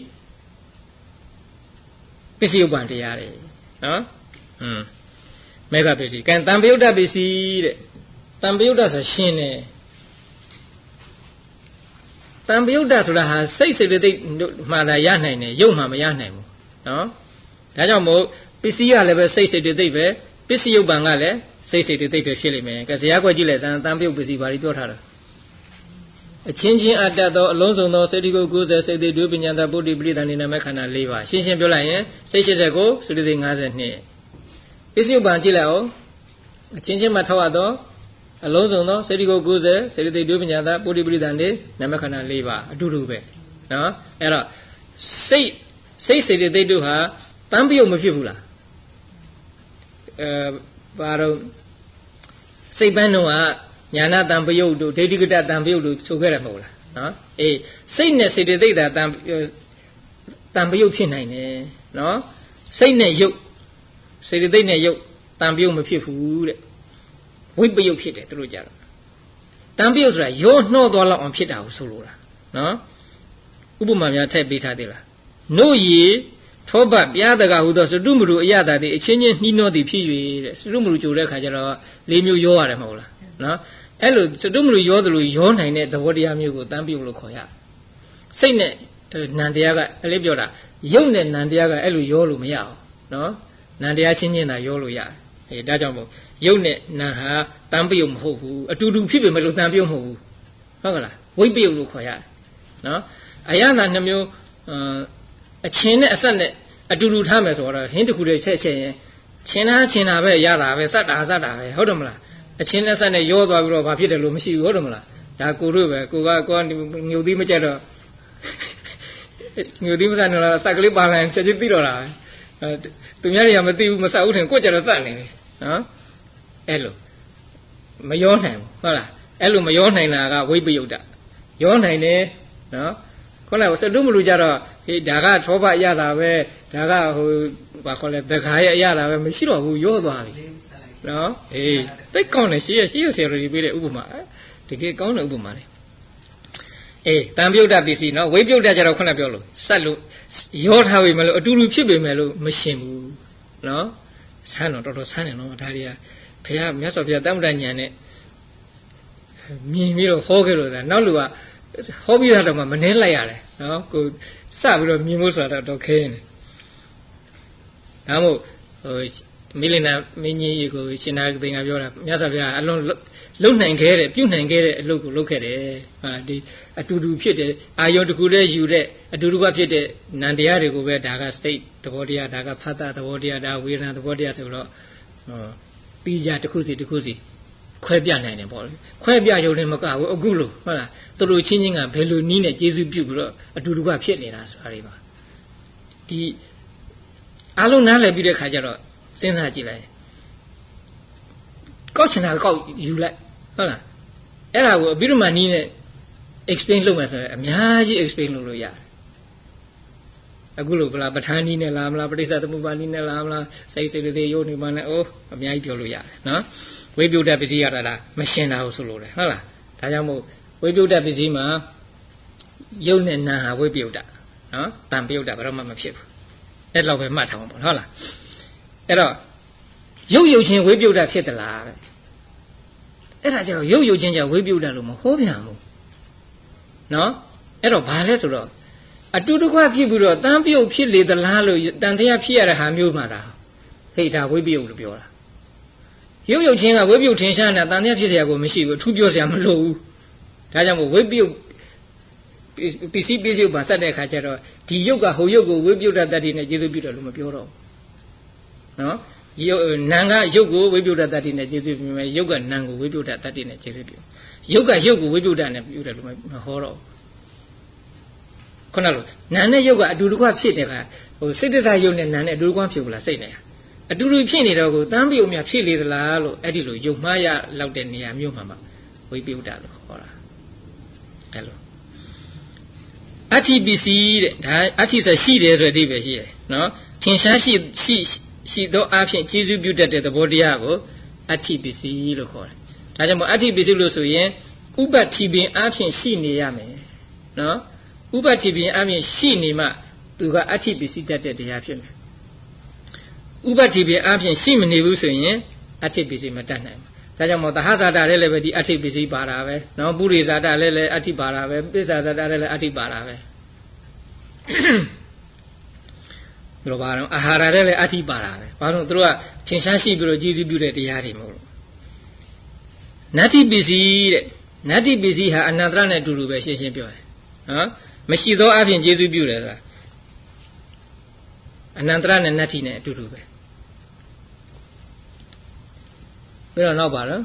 ပစ္စည်းဥပ္ပံတရားတွေနော်ဟွန်းမေဃပစ္စည်းကံတံပယုတ်တပစ္စည်းတဲ့တံပယုတ်တဆိုရှင်တယ်တံပယုတ်တဆိုတာဟာစိတ်စေတသိက်မှသာရနိုင်တယ်ယုတ်မှမရနိုင်ဘူးနော်ဒါကြောင့်မို့ပစ္စည်းကလည်းပဲစိတ်စေတသိက်ပဲပစ္စည်းယုတ်ပံကလည်းစိတ်စိတ်တိတ်ပဲဖြစ်လိမ့်မယ်ကဲဇရာကွက်ကြည့်လိုက်စမ်းတန်ပြုတ်ပစ္စည်းဘာတွေပြောထားတာအချင်းချင်းအတ္တသောအလုံးစုံသောစေတီကို၉၀စိတ်တိဒွေပညာသာပုတ္တိပရိသန္တိနာမခန္ဓာ၄ပါးရှင်းရှင်းပြောလိုက်ရင်စိတ်၈၀ကိုစေတီသိ၅၂ပစ္စည်းယုတ်ပံကြည့်လိုက်အောင်အချင်းချင်းမှာထောက်ရသောအလုံးစုံသောစေတီကို၉၀စေတီဒွေပညာသာပုတ္တိပရိသန္တိနာမခန္ဓာ၄ပါးအတူတူပဲနော်အဲ့တော့စိတ်စိတ်စေတီသိတို့ဟာတန်ပြုတ်မဖြစ်ဘူးလားအဲဘာတော့စိတ်ပန်းတော့ညာနာတံပယုတ်တို့ဒိဋ္ဌိကတတံပယုတ်တို့ဆိုခဲ့ရမဟုတ်လားနော်အေးစိတ်နဲ့စေတသိက်တာတံတံပယုတ်ဖြစ်နိုင်တယ်နော်စိတ်နဲ့ယုတ်စေတသိက်နဲ့ရုပ်တန်ပြုတ်မဖြစ်ဘူးတဲ့ဝိပယုတ်ဖြစ်တယ်သူတို့ကြတော့တန်ပြုတ်ဆိုတာရောနှောသွားလောက်အောင်ဖြစ်တာကိုဆိုလိုတာနော်ဥပမာများထည့်ပေးထားသေးလားနို့ရည်ထောပတ်ပြားတကဟူသောစတုမရူအရသာတိအချင်းချင်းနှီးနှောသည်ဖြစ်၍တဲ့စတုမရူကြိုတဲ့ခါကျတော့လေးမျိုးရောရတယ်မဟုတ်လားနော်အဲ့လိုစတုမရူရောသလိုရောနိုင်တဲ့သဘောတရားမျိုးကိုတန်ပြုတ်လို့ခေါ်ရစိတ်နဲ့နံတရားကအလေးပြောတာရုပ်နဲ့နံတရားကအဲ့လိုရောလို့မရအောင်နော်နံတရားချင်းချင်းသာရောလို့ရတယ်အဲဒါကြောင့်မို့ရုပ်နဲ့နံဟာတန်ပြုတ်မဟုတ်ဘူးအတူတူဖြစ်ပေမဲ့လို့တန်ပြုတ်မဟုတ်ဘူးဟုတ်ကလားဝိပယုတ်လို့ခေါ်ရတယ်နော်အရသာနှမျိုးအချင်းနဲ့အဆက်နဲ့အတူတူထားမယ်ဆိုတော့ဟင်းတစ်ခုတည်းချက်ချက်ရင်ချင်းသားချင်းသားပဲရတာပဲစက်တာစက်တာပဲဟုတ်တယ်မလားအချင်းနဲ့ဆက်နဲ့ရောသွားပြီးတော့ဘာဖြစ်တယ်လို့မရှိဘူးဟုတ်တယ်မလားဒါကိုတို့ပဲကိုကကိုငုံသီးမကြက်တော့ငုံသီးမစတော့စက်ကလေးပါလိုက်ချက်ချင်းပြီးတော့တာပဲသူများတွေကမသိဘူးမဆက်ဘူးထင်ကိုကြတော့သတ်နေပြီနော်အဲ့လိုမရောနိုင်ဘူးဟုတ်လားအဲ့လိုမရောနိုင်တာကဝိပယုတ်တရောနိုင်တယ်နော်ခုနကစတုမလူကြတော့ဟေးဒါကထောပအရတာပဲဒါကဟိုဘာခေါ်လဲသခါရဲ့အရတာပဲမရှိတော့ဘူးရောသွားပြီနော်အေးသိကောင်းတယ်ရှိရရှိရဆရာတို့ပြတဲ့ဥပမာတကယ်ကောင်းတဲ့ဥပမာလေအေးတန်ပြုတ်တပစ္စည်းနော်ဝိပယုတ်တကြတော့ခုနပြောလို့စက်လို့ရောထားပြီမလို့အတူတူဖြစ်ပေမဲ့လို့မရှင်ဘူးနော်ဆန်းတော့တော်တော်ဆန်းတယ်နော်ဒါတွေကဘုရားမြတ်စွာဘုရားတမ္ပဒညာနဲ့မြင်ပြီးတော့ဟောခဲ့လို့ဒါနောက်လူကဟောပြီးတော့မှမနှဲလိုက်ရတယ်နော်ကိုစပြီးတော့မြင်ဖို့ဆိုတာတော့ခဲနေဒါမို့ဟိုမိလင်နာမင်းကြီးကိုရှင်သာသင်္ကပြောတာမြတ်စွာဘုရားအလုံးလုံနိုင်ခဲ့တယ်ပြုနိုင်ခဲ့တဲ့အလုပ်ကိုလုပ်ခဲ့တယ်ဟာဒီအတူတူဖြစ်တဲ့အာယုံတစ်ခုတည်းယူတဲ့အတူတူကဖြစ်တဲ့နံတရားတွေကိုပဲဒါက state သဘောတရားဒါကဖတ်တာသဘောတရားဒါဝေဒနာသဘောတရားဆိုတော့ဟောပြီးကြတစ်ခုစီတစ်ခုစီခွဲပြနိုင်တယ်ပေါ့လေခွဲပြရုံနဲ့မကဘူးအခုလို့ဟုတ်လားသူတို့ချင်းချင်းကဘယ်လိုနီးနဲ့ကျေးဇူးပြုပြီးတော့အတူတူကဖြစ်နေတာဆိုတာတွေပါဒီအားလုံးနားလည်ပြီးတဲ့ခါကျတော့စဉ်းစားကြည့်လိုက်ကောက်ချင်တာကောက်ယူလိုက်ဟုတ်လားအဲ့ဒါကိုအပြီးတော့မှနီးနဲ့ explain လုပ်မယ်ဆိုရင်အများကြီး explain လုပ်လို့ရတယ်အခုလို့ဗလားပဋ္ဌာန်းနီးနဲ့လားမလားပဋိစ္စသမုပ္ပါနီးနဲ့လားမလားစိတ်စိတ်တွေရုပ်နေမှလည်းအိုးအများကြီးပြောလို့ရတယ်နော်ဝိပယုတ်တပစ္စည်းရတာလားမရှင်းတာဟုတ်ဆိုလို့လေဟုတ်လားဒါကြောင့်မို့ဝိပယုတ်တပစ္စည်းမှာယုတ်နဲ့နာဟာဝိပယုတ်တနော်တန်ပယုတ်တဘာမှမဖြစ်ဘူးအဲ့လောက်ပဲမှတ်ထားအောင်ပေါ့ဟုတ်လားအဲ့တော့ယုတ်ယုတ်ချင်းဝိပယုတ်တဖြစ်သလားတဲ့အဲ့ဒါကျတော့ယုတ်ယုတ်ချင်းကျဝိပယုတ်တလို့မဟောပြန်ဘူးနော်အဲ့တော့ဘာလဲဆိုတော့အတူတကွဖြစ်ပြီးတော့တန်ပယုတ်ဖြစ်လေသလားလို့တန်တရားဖြစ်ရတဲ့ဟာမျိုးမှသာဟိတ်ဒါဝိပယုတ်လို့ပြောတာရုပ်ရုပ်ချင်းကဝိပယုတ်ထင်ရှားနေတာတန်တရားဖြစ်เสียကိုမရှိဘူးအထူးပြောเสียမလိုဘူးဒါကြောင့်မို့ဝိပယုတ်ပစ္စည်းပစ္စည်းပါစတဲ့ခါကျတော့ဒီရုပ်ကဟိုရုပ်ကိုဝိပယုတ်တတ္တိနဲ့ကျေစုပြုတယ်လို့မပြောတော့ဘူးနော်ရုပ်နာမ်ကရုပ်ကိုဝိပယုတ်တတ္တိနဲ့ကျေစုပြုမယ်ရုပ်ကနာမ်ကိုဝိပယုတ်တတ္တိနဲ့ကျေစုပြုရုပ်ကရုပ်ကိုဝိပယုတ်တနဲ့ပြုတယ်လို့မဟောတော့ခုနလိုနာမ်နဲ့ရုပ်ကအတူတကွဖြစ်တဲ့ခါဟိုစိတ်တ္တရုပ်နဲ့နာမ်နဲ့အတူတကွဖြစ်ဘူးလားစိတ်နဲ့အတူတူဖြစ်နေတော့ကိုတန်ပယုတ်မြဖြစ်လေသလားလို့အဲ့ဒီလိုယုံမှားရလောက်တဲ့နေရာမျိုးမှာမှဝိပယုတ်တာလို့ခေါ်တာအဲ့လိုအဋ္ဌိပစ္စည်းတဲ့ဒါအဋ္ဌိဆိုရှိတယ်ဆိုတဲ့အဓိပ္ပာယ်ရှိတယ်နော်ထင်ရှားရှိရှိရှိသောအဖြစ်ကျေစုပြုတတ်တဲ့သဘောတရားကိုအဋ္ဌိပစ္စည်းလို့ခေါ်တယ်ဒါကြောင့်မို့အဋ္ဌိပစ္စည်းလို့ဆိုရင်ဥပ္ပတ္တိပင်အဖြစ်ရှိနေရမယ်နော်ဥပ္ပတ္တိပင်အဖြစ်ရှိနေမှသူကအဋ္ဌိပစ္စည်းတတ်တဲ့တရားဖြစ်မယ်ဥပ္ပတ္တိပင်အဖြစ်ရှိမနေဘူးဆိုရင်အဋ္ဌိပစ္စည်းမတတ်နိုင်ဘူးဒါကြောင့်မို့သဟဇာတလည်းလည်းပဲဒီအဋ္ဌိပစ္စည်းပါတာပဲနော်ပုရိဇာတလည်းလည်းအဋ္ဌိပါတာပဲပိစ္ဆာဇာတလည်းလည်းအဋ္ဌိပါတာပဲဘယ်လိုပါတော့အာဟာရလည်းလည်းအဋ္ဌိပါတာပဲဘာလို့သူတို့ကထင်ရှားရှိပြီးတော့ကျေစုပြုတဲ့တရားတွေမဟုတ်လို့နတ္တိပစ္စည်းတဲ့နတ္တိပစ္စည်းဟာအနတ္တရနဲ့အတူတူပဲရှင်းရှင်းပြောတယ်နော်မရှိသောအဖြစ်ကျေစုပြုတယ်ဆိုတာအနန္တရနဲ့နတ္ထိနဲ့အတူတူပဲပြီးတော့နောက်ပါတော့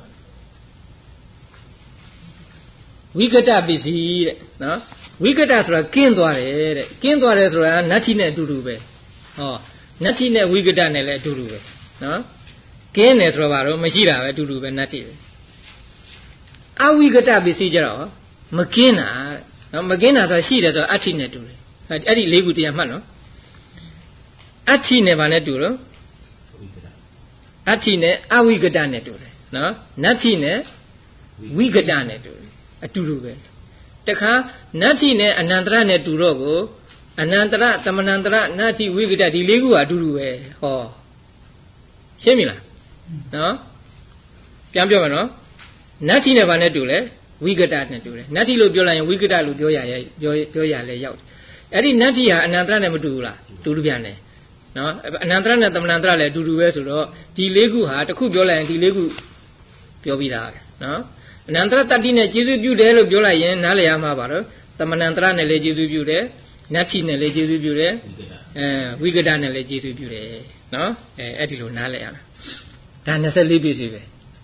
ဝိကတပစ္စည်းတဲ့နော်ဝိကတဆိုတာကင်းသွားတယ်တဲ့ကင်းသွားတယ်ဆိုတာနတ္ထိနဲ့အတူတူပဲဟောနတ္ထိနဲ့ဝိကတနဲ့လည်းအတူတူပဲနော်ကင်းတယ်ဆိုတော့ဘာလို့မရှိတာပဲအတူတူပဲနတ္ထိပဲအဝိကတပစ္စည်းကြတော့မကင်းတာတဲ့နော်မကင်းတာဆိုတာရှိတယ်ဆိုတော့အဋ္ဌိနဲ့တူတယ်အဲ့ဒီလေးခုတရားမှတ်နော်အဋ္ဌိနဲ့ဗာနဲ့တူတော့အဋ္ဌိနဲ့အဝိကတနဲ့တူတယ်နော်နတ္ထိနဲ့ဝိကတနဲ့တူတယ်အတူတူပဲတခါနတ္ထိနဲ့အနန္တရနဲ့တူတော့ကိုအနန္တရသမဏန္တရနတ္ထိဝိကတဒီလေးခုကအတူတူပဲဟောရှင်းပြီလားနော်ပြန်ပြောမယ်နော်နတ္ထိနဲ့ဘာနဲ့တူလဲဝိကတနဲ့တူတယ်နတ္ထိလို့ပြောလိုက်ရင်ဝိကတလို့ပြောရရပြောပြောရလဲရောက်အဲ့ဒီနတ္ထိဟာအနန္တရနဲ့မတူဘူးလားတူတူပြန်တယ်နော်အနန္တရနဲ့သမဏန္တရလည်းအတူတူပဲဆိုတော့ဒီလေးခုဟာတစ်ခုပြောလိုက်ရင်ဒီလေးခုပြောပြီးသားပဲနော်အနန္တရတတ္တိနဲ့ကျေစုပြုတယ်လို့ပြောလိုက်ရင်နားလည်ရမှာပါတော့သမဏန္တရနဲ့လည်းကျေစုပြုတယ်နတ္ထိနဲ့လည်းကျေစုပြုတယ်အဲဝိကတနဲ့လည်းကျေစုပြုတယ်နော်အဲအဲ့ဒီလိုနားလည်ရမှာဒါနှစ်ဆယ့်လေးပြည့်စုံပဲ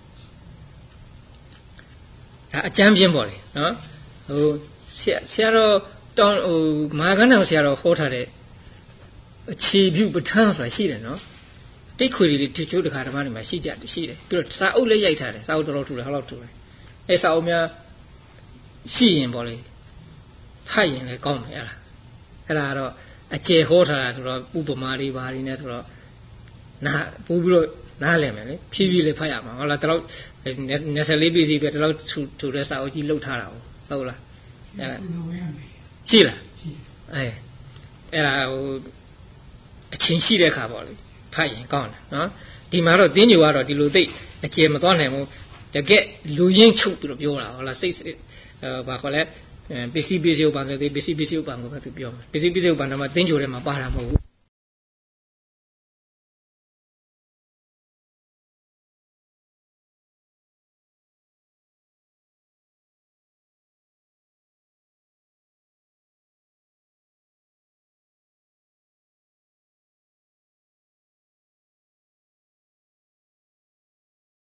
ဒါအကျမ်းပြင်းပေါ့လေနော်ဟိုဆရာဆရာတော်တောင်းဟိုမဟာကဏ္ဍဆရာတော်ဟောထားတဲ့အခြေပြုပဋ္ဌာန်းဆိုတာရှိတယ်နော်တိတ်ခွေတွေတချို့တခါဓမ္မတွေမှာရှိကြတယ်ရှိတယ်ပြီးတော့စာအုပ်လည်းရိုက်ထားတယ်စာအုပ်တော်တော်ထူတယ်ဟောလောက်ထူတယ်အဲစာအုပ်များရှိရင်ပေါ့လေဖတ်ရင်လည်းကောင်းမယ်အဲ့ဒါအဲ့ဒါတော့အကျေဟောထားတာဆိုတော့ဥပမာတွေဘာတွေနဲ့ဆိုတော့နားပို့ပြီးတော့နားလည်မယ်လေဖြည်းဖြည်းလေးဖတ်ရမှာဟုတ်လားတလောက်နှစ်ဆယ့်လေးပြည့်စီပဲတလောက်ထူထူတဲ့စာအုပ်ကြီးလှုပ်ထားတာဟုတ်လားအဲ့ဒါရှိလားအဲအဲ့ဒါဟိုအချင်းရှိတဲ့ခါပေါ့လေဖတ်ရင်ကောင်းတယ်နော်ဒီမှာတော့တင်းညိုကတော့ဒီလိုသိအကျေမသွားနိုင်ဘူးတကက်လူရင်းချုပ်ပြီးတော့ပြောတာဟုတ်လားစိတ်အဲဘာခေါ်လဲပစ္စည်းပစ္စည်းဥပ္ပံဆိုတဲ့ပစ္စည်းပစ္စည်းဥပ္ပံကိုပဲသူပြောမှာပစ္စည်းပစ္စည်းဥပ္ပံတော့တင်းညိုထဲမှာပါတာမဟုတ်ဘူး